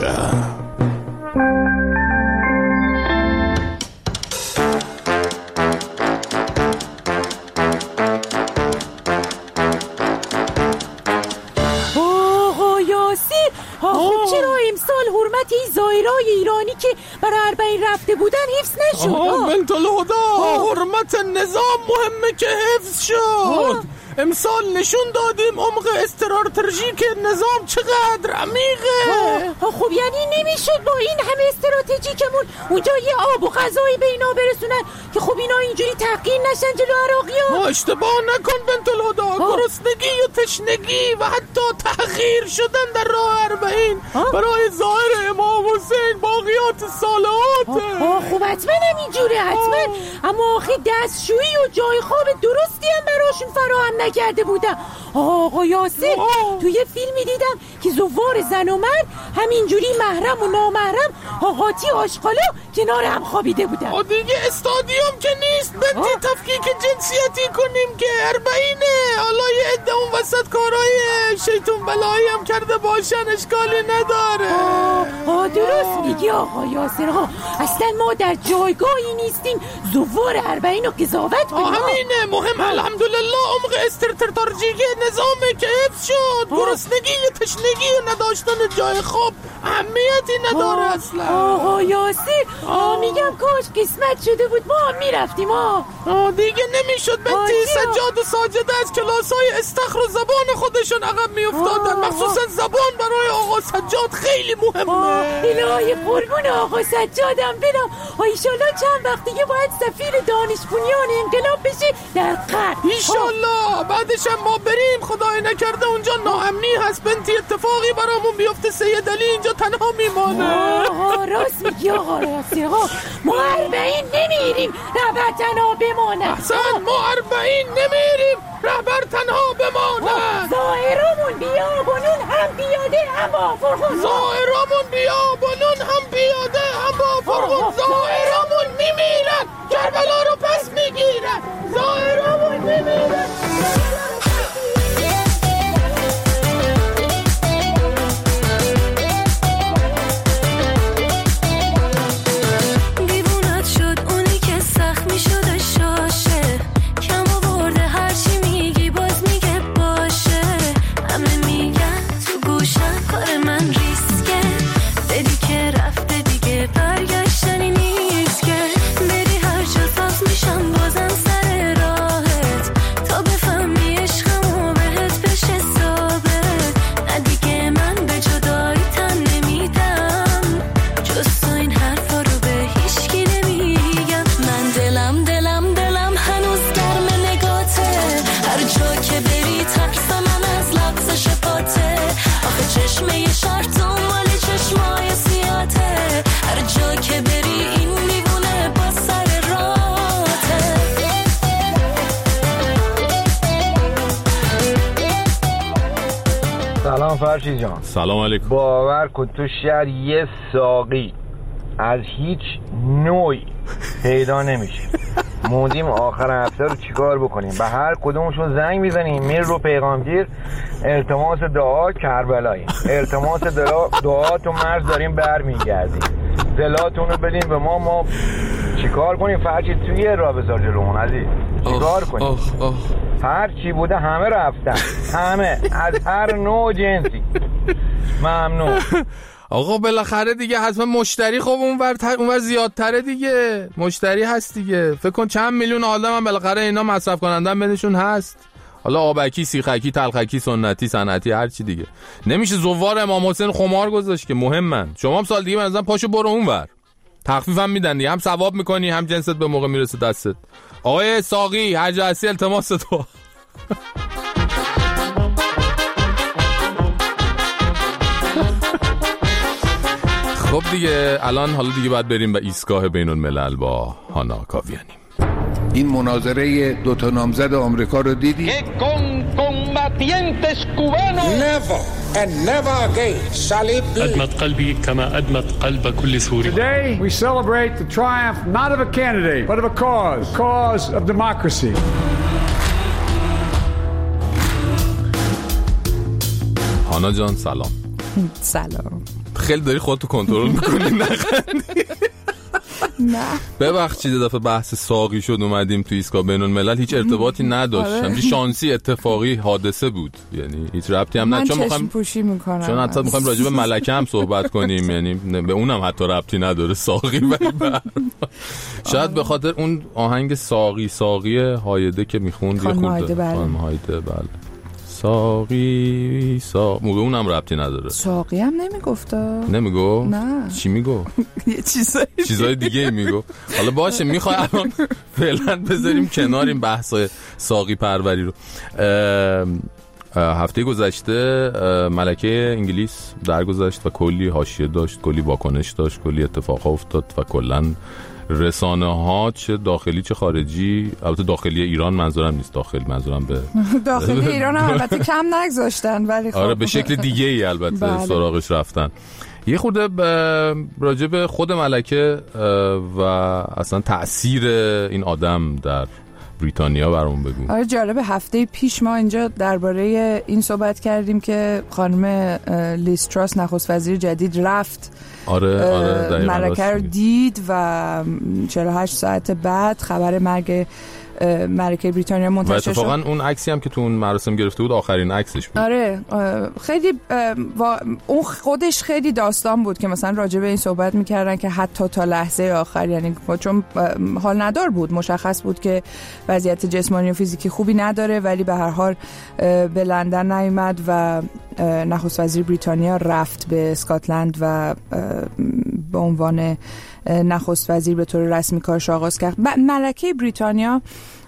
چرا امسال حرمت این زائرای ایرانی که برای 40 رفته بودن حفظ نشد؟ بنت الهدی، حرمت نظام مهمه که حفظ شد. امسال نشون دادیم عمق استراتژیک نظام چقدر عمیقه. خب یعنی نمیشد با این همه استراتژیکمون اونجا یه آب و غذایی به اینا برسونن که خب اینا اینجوری تحقیر نشن جلو عراقی‌ها؟ اشتباه نکن بنت الهدی، گرسنگی و تشنگی و حتی تحقیر شدن در راه 40 برای ظاهر امام حسین باقیات صالحاته. خب حتما همینجوره، حتما. اما آخه دستشویی و جای خواب درستی هم براشون فراهم نکرده بودم. آقا یاسر، توی فیلمی دیدم که زوار زن و مرد همینجوری محرم و نامحرم آقاتی آشغالا کنار هم خوابیده بودن. دیگه استادیوم که نیست بنتی تفکیک جنسیتی کنیم که 40. حالا یه عده اون وسط کارهای شیطون بلایی هم کرده باشن، اشکالی نداره. درست میگی آقا یاسر. اصلا ما در جایگاهی نیستیم زوار 40 رو قضاوت کنیم. همینه مهم. الحمدلله عمق استراتژیک نظامه که حفظ شد. گرسنگی و تشنگی و نداشتن جای خواب اهمیتی نداره اصلا. آقا یاسر میگم کاش قسمت شده بود ما هم میرفتیم. دیگه نمیشد بنتی. سجاد و ساجده از کلاسای استخر و زبان خودشون عقب میافتادن، مخصوصا زبان برای آقا سجاد خیلی مهمه. الهی قربون آقا سجادم برم. ایشالله چند وقت دیگه باید سفیر دانش بنیان انقلاب بشه در قطر. ایشالله بعدش هم ما بریم، خدای نکرده اونجا ناامنی هست بنتی، اتفاقی برامون بیفته سید علی اینجا تنها میمانه. راست میگی آقا راستی. ما 40 نمیریم رهبر تنها بمانه. احسن، ما 40 نمیریم رهبر تنها بمانه. ظاهرامون بیابونون هم پیاده هم با فرغون. ظاهرامون بیابونون هم پیاده هم با فرغون. ظاهرامون میمیرن کربلا رو پس میگیرن. ظاهرامون میمیرن. دیوونت شد اونی که سخت میشده شاشه، کم آورده هرچی میگی با که بری ترس من از لغزش پاته آخه چشمه شهر دنبالی چشمای سیاته هر جا که بری این میبونه با سر راته سلام فرشی جان. سلام علیکم. باور کن تو شهر یه ساقی از هیچ نوعی پیدا نمیشه. موندیم آخر هفته رو چیکار بکنیم؟ به هر کدومشون زنگ میزنیم میر رو پیغامگیر التماس دعا کربلایی، التماس دعا تو مرز داریم برمیگردیم، دلاتون رو بدین به ما چیکار کنیم؟ فرشی توی راه بذار جلومون عزیز، چیکار کنیم؟ هر چی بوده همه رفتن، همه از هر نوع جنسی. ممنون. آقا بالاخره دیگه حتما مشتری خب اونور زیادتره دیگه، مشتری هست دیگه. فکر کن چند میلیون آدم هم بالاخره اینا مصرف کنندن بینشون هست، حالا آبکی، سیخکی، تلخکی، سنتی، صنعتی، هر چی دیگه. نمیشه زوار امام حسین خمار گذاشت که. مهمن شما هم سال دیگه مثلا پاشو برو اونور، تخفیفم میدن دیگه، هم ثواب میکنی هم جنست به موقع میرسه دستت. آقای ساقی هر جا هستی التماس تو. خب دیگه الان حالا دیگه باید بریم به ایستگاه بین الملل با هانا کاویانی. این مناظره دوتا نامزد آمریکا رو دیدی؟ أدمت قلبي كما أدمت قلب كل سوري. Today we celebrate the triumph not of a candidate but of a cause of democracy. هانا جان سلام. سلام. خیلی داری خودتو کنترل میکنی نخندی؟ نه ببخشید دفعه بحث ساقی شد اومدیم تو ایستگاه بین الملل، هیچ ارتباطی نداشت، همین شانسی اتفاقی حادثه بود، یعنی هیچ ربطی هم نه. چون میخوایم پوشی میکنم، چون حتی میخوایم راجع به ملکه هم صحبت کنیم، یعنی به اونم حتی ربطی نداره ساقی، ولی شاید به خاطر اون آهنگ ساقی هایده که میخوند یه خورده خانم هایده. بله ساقی موقع اونم ربطی نداره. ساقی هم نمیگفتا؟ نمیگو؟ نه. چی میگو؟ یه چیزای دیگه میگو. حالا باشه میخوای الان فعلا بذاریم کنار این بحث ساقی پروری رو. هفته گذشته ملکه انگلیس درگذشت و کلی حاشیه داشت، کلی واکنش داشت، کلی اتفاقا افتاد و کلا رسانه ها چه داخلی چه خارجی، البته داخلی ایران منظورم نیست، منظورم به داخلی ایران هم البته کم نگذاشتن، ولی خب آره به شکل دیگه ای البته سراغش رفتن. یه خورده راجع به خود ملکه و اصلا تأثیر این آدم در بریتانیا برامون بگو. آره جالب، هفته پیش ما اینجا درباره این صحبت کردیم که خانم لیز تراس نخست وزیر جدید رفت، آره ملکه رو دید و 48 ساعت بعد خبر مرگ ملکه بریتانیا منتشر شد. و اتفاقا اون عکسی هم که تو اون مراسم گرفته بود آخرین عکسش بود. آره خیلی اون خودش خیلی داستان بود که مثلا راجع به این صحبت میکردن که حتی تا لحظه آخر، یعنی چون حال ندار بود، مشخص بود که وضعیت جسمانی و فیزیکی خوبی نداره، ولی به هر حال به لندن نیامد و نخست وزیر بریتانیا رفت به اسکاتلند و به عنوان نخست وزیر به طور رسمی کارش آغاز کرد. ملکه بریتانیا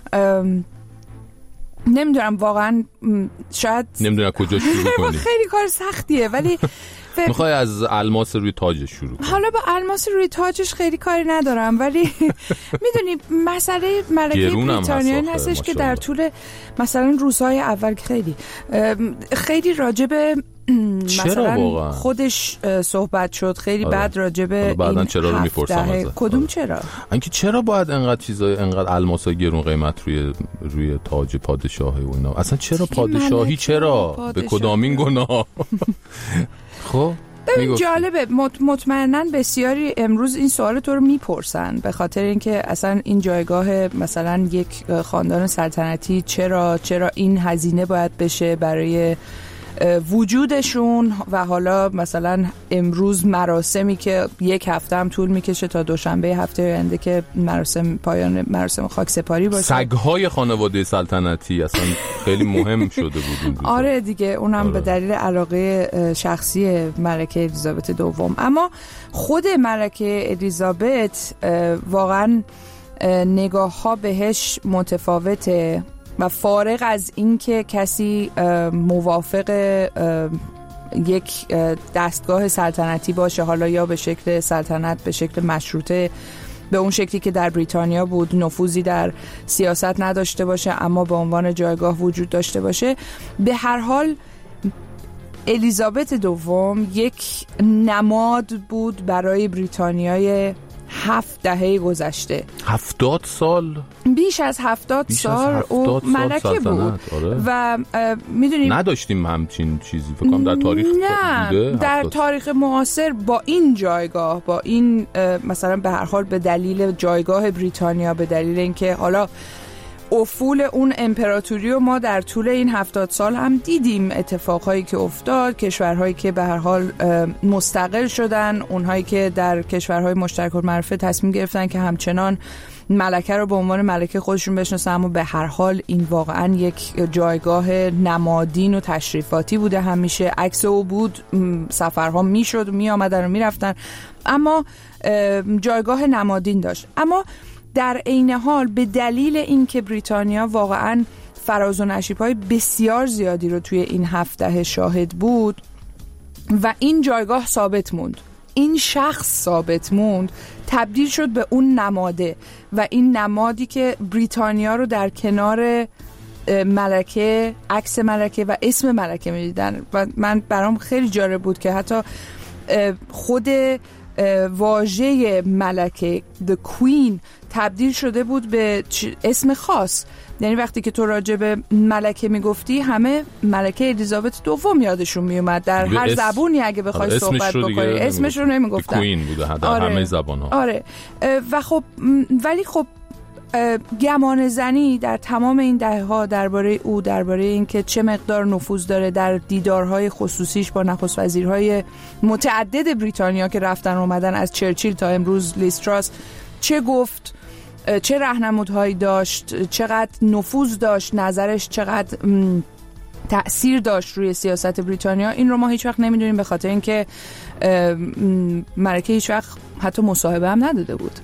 نمیدونم واقعا، شاید نمیدونم کجا شروع کنی. خیلی کار سختیه، ولی میخوای از الماس روی تاجش شروع کنی؟ حالا با الماس روی تاجش خیلی کاری ندارم، ولی میدونی مسئله ملکه بریتانیا این هستش که در طول مثلا روزهای اول خیلی راجب مثلا خودش صحبت شد، خیلی بعد راجب بعدن چرا رو میپرسم ازت. کدوم چرا؟ اینکه چرا باید انقدر چیزای انقدر الماسا گرون قیمت روی تاج پادشاهی و اینا، اصلا چرا پادشاهی، چرا به کدامین گناه؟ خب ببین جالبه، مطمئناً بسیاری امروز این سوال تو رو میپرسن، به خاطر اینکه اصلا این جایگاه مثلا یک خاندان سلطنتی چرا این هزینه باید بشه برای وجودشون، و حالا مثلا امروز مراسمی که یک هفته هم طول میکشه تا دوشنبه هفته آینده که پایان مراسم خاکسپاری باشه. سگ‌های خانواده سلطنتی اصلا خیلی مهم شده بود. آره دیگه، اونم به دلیل علاقه شخصی ملکه الیزابت دوم. اما خود ملکه الیزابت واقعا نگاه ها بهش متفاوته و فارغ از این که کسی موافق یک دستگاه سلطنتی باشه، حالا یا به شکل سلطنت به شکل مشروطه به اون شکلی که در بریتانیا بود، نفوذی در سیاست نداشته باشه اما به عنوان جایگاه وجود داشته باشه، به هر حال الیزابت دوم یک نماد بود برای بریتانیای 7 دهه گذشته. 70 سال؟ بیش از 70 سال او ملکه بود. آره. و میدونیم نداشتیم همچین چیزی فکر کنم در تاریخ بوده. در تاریخ معاصر با این جایگاه، با این مثلا به هر حال به دلیل جایگاه بریتانیا، به دلیل اینکه حالا افول اون امپراتوری و ما در طول این 70 سال هم دیدیم اتفاقهایی که افتاد، کشورهایی که به هر حال مستقل شدن، اونهایی که در کشورهای مشترک المعرفه تصمیم گرفتن که همچنان ملکه رو به عنوان ملکه خودشون بشناسن، اما به هر حال این واقعا یک جایگاه نمادین و تشریفاتی بوده. همیشه عکس او بود، سفرها میشد و می آمدن و می رفتن، اما جایگاه نمادین داشت. اما در عین حال به دلیل اینکه بریتانیا واقعا فراز و نشیب‌های بسیار زیادی رو توی این 7 دهه شاهد بود و این جایگاه ثابت موند، این شخص ثابت موند، تبدیل شد به اون نماده و این نمادی که بریتانیا رو در کنار ملکه، عکس ملکه و اسم ملکه می‌دیدن. و من برام خیلی جالب بود که حتی خود واژه ملکه The Queen تبدیل شده بود به اسم خاص. یعنی وقتی که تو راجع به ملکه میگفتی همه ملکه الیزابت دوم یادشون میومد. در هر زبونی اگه بخوای صحبت بکنی اسمش رو نمیگفتن. کوین بوده در همه زبان‌ها. آره. و خب ولی خب گمان زنی در تمام این دهه‌ها درباره او، درباره اینکه چه مقدار نفوذ داره در دیدارهای خصوصیش با نخست وزیرهای متعدد بریتانیا که رفتن اومدن، از چرچیل تا امروز لیز تراس، چه گفت، چه راهنمودهایی داشت، چقدر نفوذ داشت، نظرش چقدر تأثیر داشت روی سیاست بریتانیا، این رو ما هیچ وقت نمیدونیم، به خاطر اینکه ملکه هیچ وقت حتی مصاحبه هم نداده بود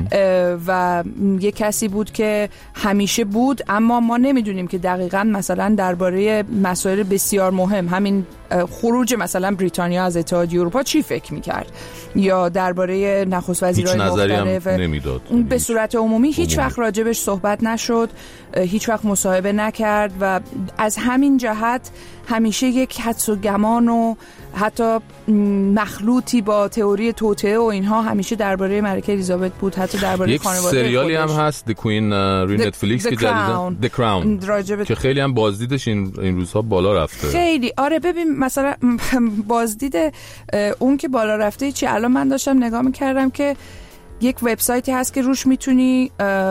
و یه کسی بود که همیشه بود، اما ما نمیدونیم که دقیقاً مثلا درباره مسائل بسیار مهم، همین خروج مثلا بریتانیا از اتحادیه اروپا چی فکر میکرد، یا درباره نخست وزیرهای مختلف نمیداد. به صورت عمومی هیچ وقت راجبش صحبت نشد، هیچ وقت مصاحبه نکرد و از همین جهت همیشه یک حدس و گمان و حتی مخلوطی با تئوری توطئه و اینها همیشه درباره ملکه الیزابت بود، حتی درباره خانواده خودش. یک سریالی هم هست The Queen روی نتفلیکس که جدیدن The Crown که خیلی هم بازدیدش این روزها بالا رفته. خیلی آره. ببین مثلا بازدید اون که بالا رفته چی، الان من داشتم نگاه می‌کردم که یک وبسایتی هست که روش میتونی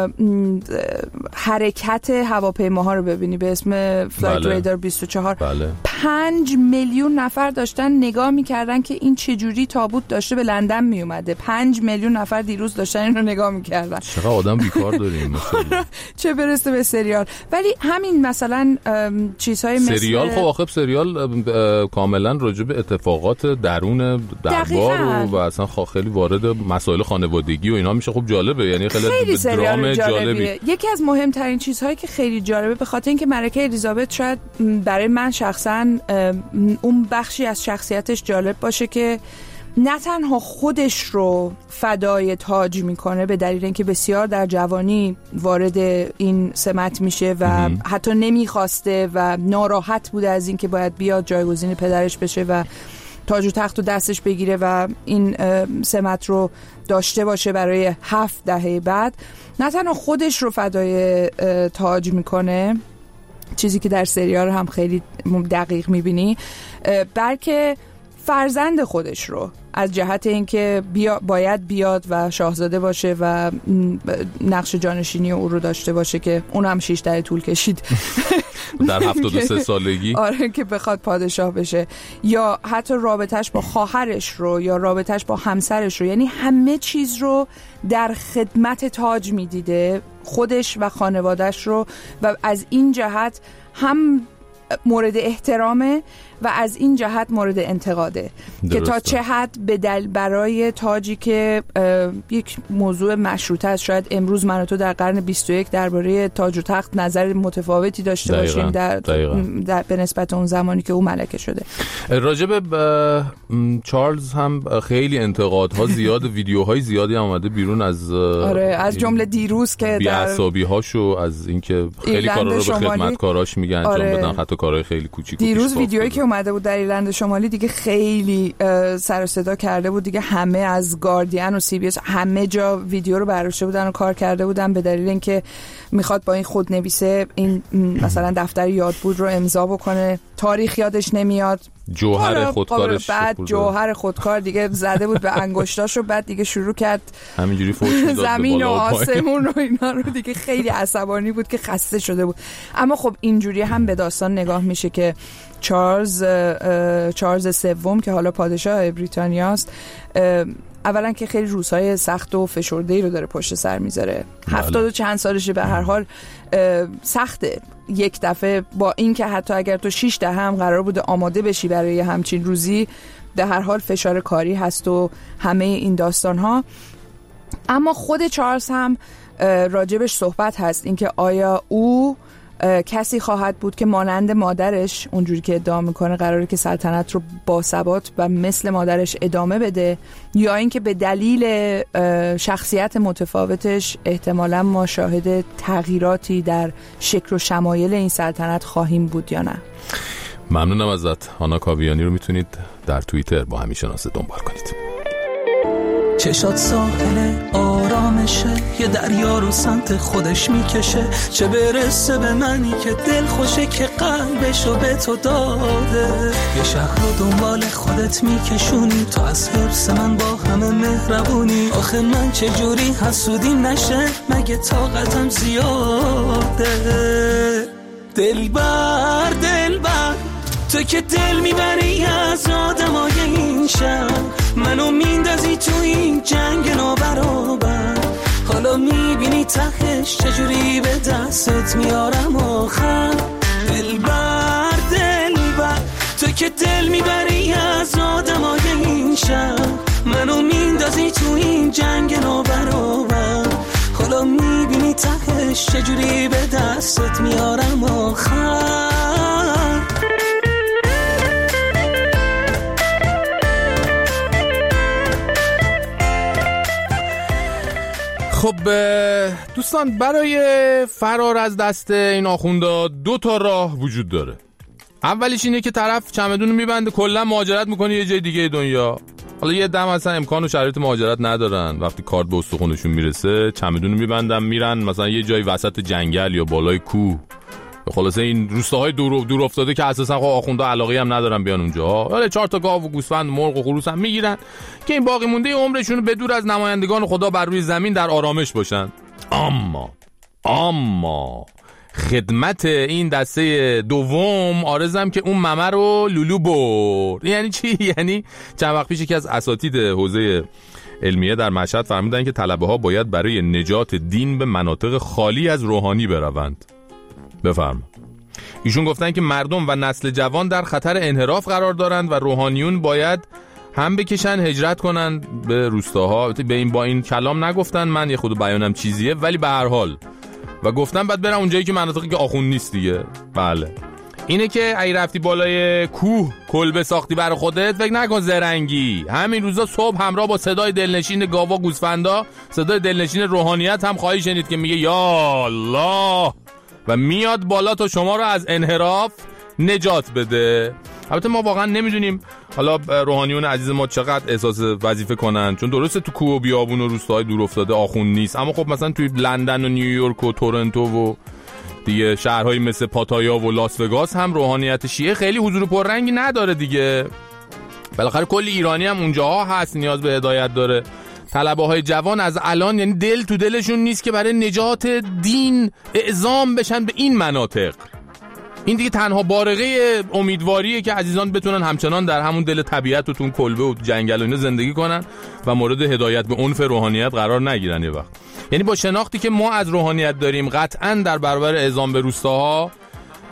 حرکت هواپیماها رو ببینی به اسم فلایت رادار 24. 5 میلیون نفر داشتن نگاه میکردن که این چجوری تابوت داشته به لندن میومده. 5 میلیون نفر دیروز داشتن این رو نگاه میکردن. چقدر آدم بیکار داریم چه برسه به سریال. ولی همین مثلا چیزهای مثل سریال، خب آخه سریال کاملا راجع به اتفاقات درون دربار و اصلا خیلی وارد مسائل خانوادگی و اینا میشه. خب جالبه، یعنی خیلی درام جالبی. یکی از مهمترین چیزهایی که خیلی جالبه به خاطر اینکه ملکه الیزابت شاید برای من شخصا اون بخشی از شخصیتش جالب باشه که نه تنها خودش رو فدای تاج میکنه به دلیل اینکه بسیار در جوانی وارد این سمت میشه و حتی نمیخواسته و ناراحت بوده از اینکه باید بیاد جایگزین پدرش بشه و تاج و تخت رو دستش بگیره و این سمت رو داشته باشه برای 7 دهه بعد. نه تنها خودش رو فدای تاج میکنه، چیزی که در سریال هم خیلی دقیق میبینی، بلکه فرزند خودش رو از جهت اینکه باید بیاد و شاهزاده باشه و نقش جانشینی او رو داشته باشه که اون هم 6 دهه طول کشید در 73 سالگی آره که بخواد پادشاه بشه، یا حتی رابطش با خواهرش رو یا رابطش با همسرش رو، یعنی همه چیز رو در خدمت تاج میدیده، خودش و خانوادهش رو، و از این جهت هم مورد احترامه و از این جهت مورد انتقاده که تا چه حد برای تاجی که یک موضوع مشروطه است، شاید امروز من و تو در قرن 21 درباره تاج و تخت نظر متفاوتی داشته باشیم در به نسبت اون زمانی که او ملکه شده. راجب چارلز هم خیلی انتقادها زیاد، ویدیوهای زیادی هم اومده بیرون از جمله دیروز که بی‌عصابی هاشو، از اینکه خیلی کارا رو به خدمتکاراش میگن انجام بدن، حتی کارهای خیلی کوچیک. دیروز ویدیویی که اومده بود در ایرلند شمالی دیگه خیلی سر و صدا کرده بود دیگه، همه از گاردین و CBS همه جا ویدیو رو برداشته بودن و کار کرده بودن به دلیل اینکه میخواد با این خودنویسه این مثلا دفتر یادبود رو امضا بکنه، تاریخ یادش نمیاد، جوهر خودکارش، بعد جوهر خودکار دیگه زده بود به انگشتاشو، بعد دیگه شروع کرد همینجوری فوش میداد زمین و آسمون و اینا رو، دیگه خیلی عصبانی بود که خسته شده بود. اما خب اینجوری هم به داستان نگاه میشه که چارلز سوم که حالا پادشاه بریتانیاست، اولا که خیلی روزهای سخت و فشرده‌ای رو داره پشت سر میذاره، 70 و چند سالشه، به هر حال سخته یک دفعه، با این که حتی اگر تو 6 دهه هم قرار بوده آماده بشی برای همچین روزی، به هر حال فشار کاری هست و همه این داستان ها. اما خود چارلز هم راجبش صحبت هست اینکه آیا او کسی خواهد بود که مانند مادرش اونجوری که ادعا میکنه قراره که سلطنت رو با ثبات و مثل مادرش ادامه بده، یا اینکه به دلیل شخصیت متفاوتش احتمالاً ما شاهد تغییراتی در شکل و شمایل این سلطنت خواهیم بود یا نه. ممنونم ازت. هانا کاویانی رو میتونید در توییتر با همین شناسه دنبال کنید. چشات ساحل آرامشه، یه دریا رو سمت خودش میکشه، چه برسه به منی که دل خوشه که قلبشو به تو داده، یه شهر رو دنبال خودت میکشونی، تو از حرص من با همه مهربونی، آخه من چه جوری حسودیم نشه، مگه طاقتم زیاده، دلبر دلبر تو که دل میبری از آدمای این شهر، منو میندازی تو این جنگ نابرابر، حالا میبینی تهش چجوری به دستت میارم آخر، دلبر دلبر تو که دل میبری از آدمای این شهر، منو میندازی تو این جنگ نابرابر، حالا میبینی تهش چجوری به دستت میارم آخر. خب دوستان، برای فرار از دست این آخوندا 2 تا راه وجود داره. اولیش اینه که طرف چمدون رو میبنده کلا مهاجرت میکنه یه جای دیگه دنیا. حالا یه دم اصلا امکان و شرایط مهاجرت ندارن، وقتی کارت به استخونشون میرسه چمدون رو میبندن میرن مثلا یه جای وسط جنگل یا بالای کوه، خلاصه این روستاهای دور افتاده که اساسا خب آخوندا علاقه هم ندارن بیان اونجا، حالا 4 تا گاو و گوسفند مرغ و خروس هم میگیرن که این باقی مونده عمرشون رو به دور از نمایندگان خدا بر روی زمین در آرامش باشن. اما خدمت این دسته دوم آرزم که اون ممه رو لولو برد. یعنی چی؟ یعنی چند وقت پیش یکی از اساتید حوزه علمیه در مشهد فرمودن که طلبه ها باید برای نجات دین به مناطق خالی از روحانی بروند. بفرم. ایشون گفتن که مردم و نسل جوان در خطر انحراف قرار دارند و روحانیون باید هم بکشن هجرت کنن به روستاها. با این کلام نگفتن، من یه خود بیانم چیزیه، ولی به هر حال و گفتن بعد برن اونجایی که مناطقی که آخوند نیست دیگه. بله اینه که ای رفتی بالای کوه کلبه ساختی برای خودت، فکر نکن زرنگی. همین روزا صبح همراه با صدای دلنشین گاوا گوسفندا صدای دلنشین روحانیت هم خواهی شنید که میگه یا الله و میاد بالا تا شما رو از انحراف نجات بده. البته ما واقعا نمیدونیم حالا روحانیون عزیز ما چقدر احساس وظیفه کنن، چون درسته تو کوه و بیابون و روستاهای دور افتاده آخوند نیست، اما خب مثلا توی لندن و نیویورک و تورنتو و دیگه شهرهایی مثل پاتایا و لاس وگاس هم روحانیت شیعه خیلی حضور پررنگی نداره دیگه. بالاخره کلی ایرانی هم اونجاها هست، نیاز به هدایت داره. طلبه های جوان از الان یعنی دل تو دلشون نیست که برای نجات دین اعزام بشن به این مناطق. این دیگه تنها بارقه امیدواریه که عزیزان بتونن همچنان در همون دل طبیعت و تون کلبه و جنگل و اینا زندگی کنن و مورد هدایت به عنف روحانیت قرار نگیرن. یه وقت یعنی با شناختی که ما از روحانیت داریم قطعاً در برابر اعزام به روستاها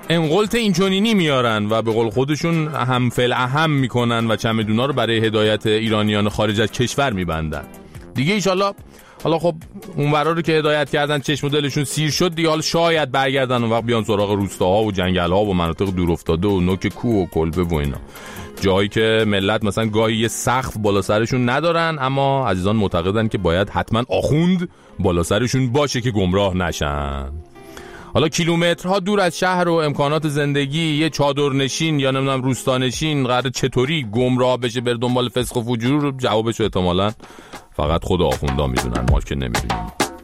انقلت اینچنینی میارن و به قول خودشون هم فعل اهم میکنن و چمدونا رو برای هدایت ایرانیان خارج از کشور میبندن دیگه. ایشالله حالا خب اون ورا رو که هدایت کردن چشم و دلشون سیر شد دیگه، حالا شاید برگردن اون وقت بیان سراغ روستاها و جنگل‌ها و مناطق دور افتاده و نوک کوه و کلبه و اینا، جایی که ملت مثلا گاهی یه سقف بالا سرشون ندارن اما عزیزان معتقدن که باید حتما آخوند بالا سرشون باشه که گمراه نشن. حالا کیلومترها دور از شهر و امکانات زندگی یه چادرنشین یا نمیدونم روستانشین قراره چطوری گمراه بشه بر دنبال فسق و فجور رو جوابشو احتمالاً فقط خود آخوندا میدونن، ما که نمیدونیم.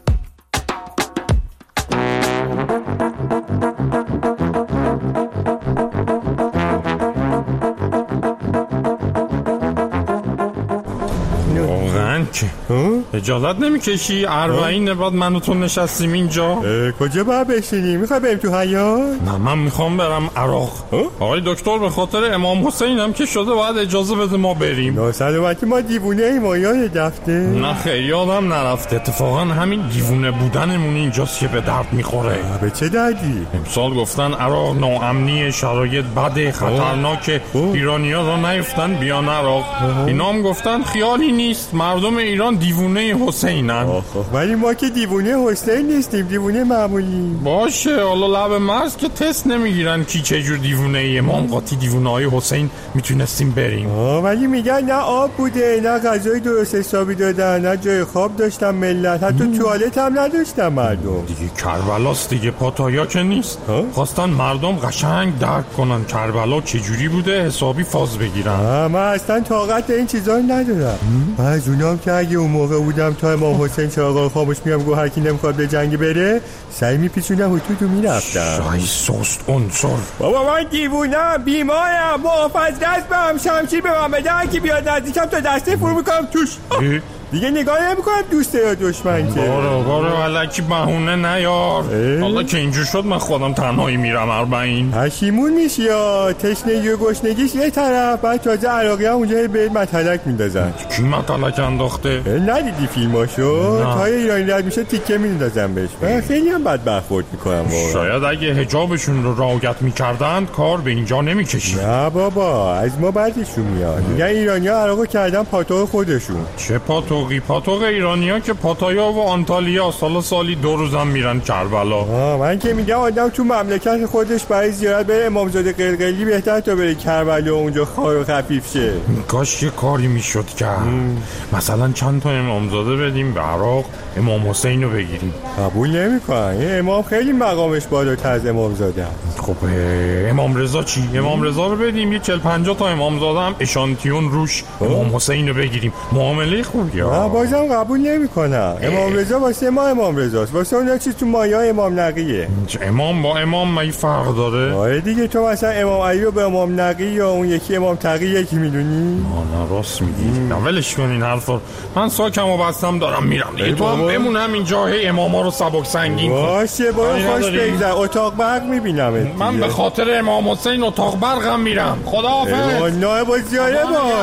که اجازت نمیکشی؟ اربعین بعد من و تو نشستیم اینجا. کجا باید بشینی؟ میخوای بریم تو حیاط؟ نه من میخوام برم عراق. آقای دکتر به خاطر امام حسین هم که شده باید اجازه بده ما بریم. ناسلامتی ما دیوونه ایم و یاد رفته؟ نه خیلی یادم نرفته، اتفاقا همین دیوونه بودنمون اینجاست که به درد میخوره. به چه دردی؟ امسال گفتن عراق ناامنی، شرایط بده، خطرناکه، ایرانی‌ها را نیفتن بیان عراق. اینا هم گفتن خیالی نیست، مردم ایران دیوونه حسینن. ولی ما که دیوونه حسین نیستیم، دیوونه معمولی. باشه حالا لب مرز که تست نمیگیرن کی چه جور دیوونه ای. ما هم قاطی دیوونه های حسین میتونستیم بریم. ولی میگن نه آب بوده، نه غذای درست حسابی دادن، نه جای خواب داشتن ملت، حتی توالت هم نداشتن مردم. دیگه کربلاست دیگه، پاتایا که نیست. خواستن مردم قشنگ درک کنن کربلا چجوری بوده، حسابی فاز بگیرن. من اصلا طاقت این چیزا ندارم. من از اونام که اگه اون موقع بودم تا امام حسین چراغا خاموش میام گو هر کی نمیخواد به جنگ بره سعی میپیچونم و تو میرفتم. شای سوست عنصر. بابا من دیوونم، بیمارم، محافظ دست بهم، شمشیر به من بده، هر کی بیاد نزدیکم تا دسته فرو میکنم توش. دیگه نگاه نمی‌کنم دوسته یا دشمن که. بارو الکی بهونه نیار. حالا که اینجور شد من خودم تنهایی میرم اربعین. پشیمون میشی یا تشنگی و گشنگیش یه طرف، بعد تازه عراقی هم اونجا به مطلق میندازن. کی مطلق انداخته؟ ندیدی فیلماشو؟ تا ایرانی رد میشه تیکه میندازن بهش. من خیلی هم بد برخورد میکنم واقعا. شاید اگه حجابشون رو رعایت میکردن کار به اینجا نمیکشید. نه بابا از ما بعدشون میاد. میگن ایرانی‌ها عراقو کردن پاتوق خودشون. چه پاتوق ایرانی‌ها که پاتایا و آنتالیا سالی 2 روزم میرن کربلا. من که میگم آدم تو مملکت خودش برای زیارت بره امامزاده قلقلی بهتر تا بره کربلا و اونجا خار و خفیف شه. کاش یه کاری میشد کرد. مثلا چند تا امامزاده بدیم به عراق، امام حسین رو بگیریم. قبول نمیکنن. این امام خیلی مقامش بالاتر از امامزاده. خب امام رضا چی؟ امام رضا رو بدیم، یه 40-50 تا امامزاده هم اشانتیون روش امام حسین رو بگیریم. معامله خوبیه. بازم قبول نمیکنم. امام رضا واسه ما امام رضاست، واسه اون چیز تو مایا امام نقیه. امام با امام مگه فرق داره؟ آره دیگه، تو مثلا امام علی رو به امام نقی یا اون یکی امام تقی یکی میدونی؟ نه راست میگی. ولش کن این حرفا. من ساکمو بستم دارم میرم دیگه. تو هم بمون همینجا، هی اماما رو سبک سنگین کن. باشه برو خوش بگذر، اتاق برق میبینم. من به خاطر امام حسین اتاق برقم میرم. خداحافظ. نایب الزیاره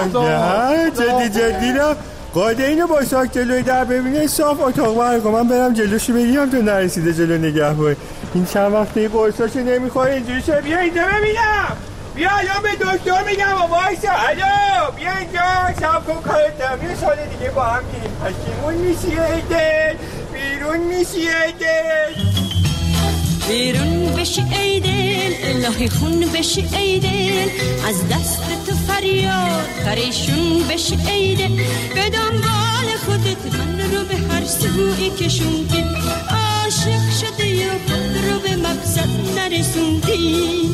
باش. جدی را قاعده اینو با ساک جلوی در ببینه صاف اتاق برق. من برم جلوشو بگیرم تو نرسیده جلو نگه باید. این چند وقته این قرصاشو نمیخوره اینجوری شد. بیا اینجا ببینم، بیا الان به دکتر میگم و وایسا. الو بیا اینجا، شب کن کارتم. یه سال دیگه با هم گیریم. پشیمون میشی ایدل، بیرون میشی ایدل، بیرون بشی ایدل، الهی خون بشی ایدل، از دست تو فریاد پریشون بشی ایدل، به دنبال خودت من رو به هر سوی کشوندی، عاشق شده یا خود رو به مقصد نرسوندی.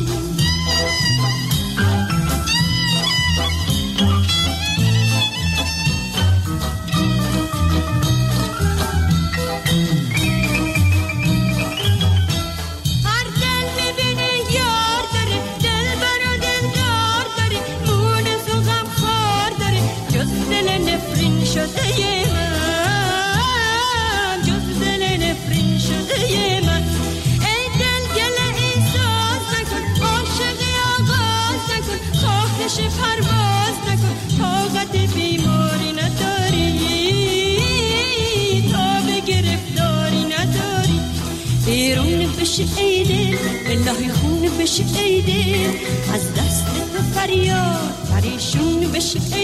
بشی ای دل بنداهی خون بشی ای دل از دست تو فریاد پریشون بشی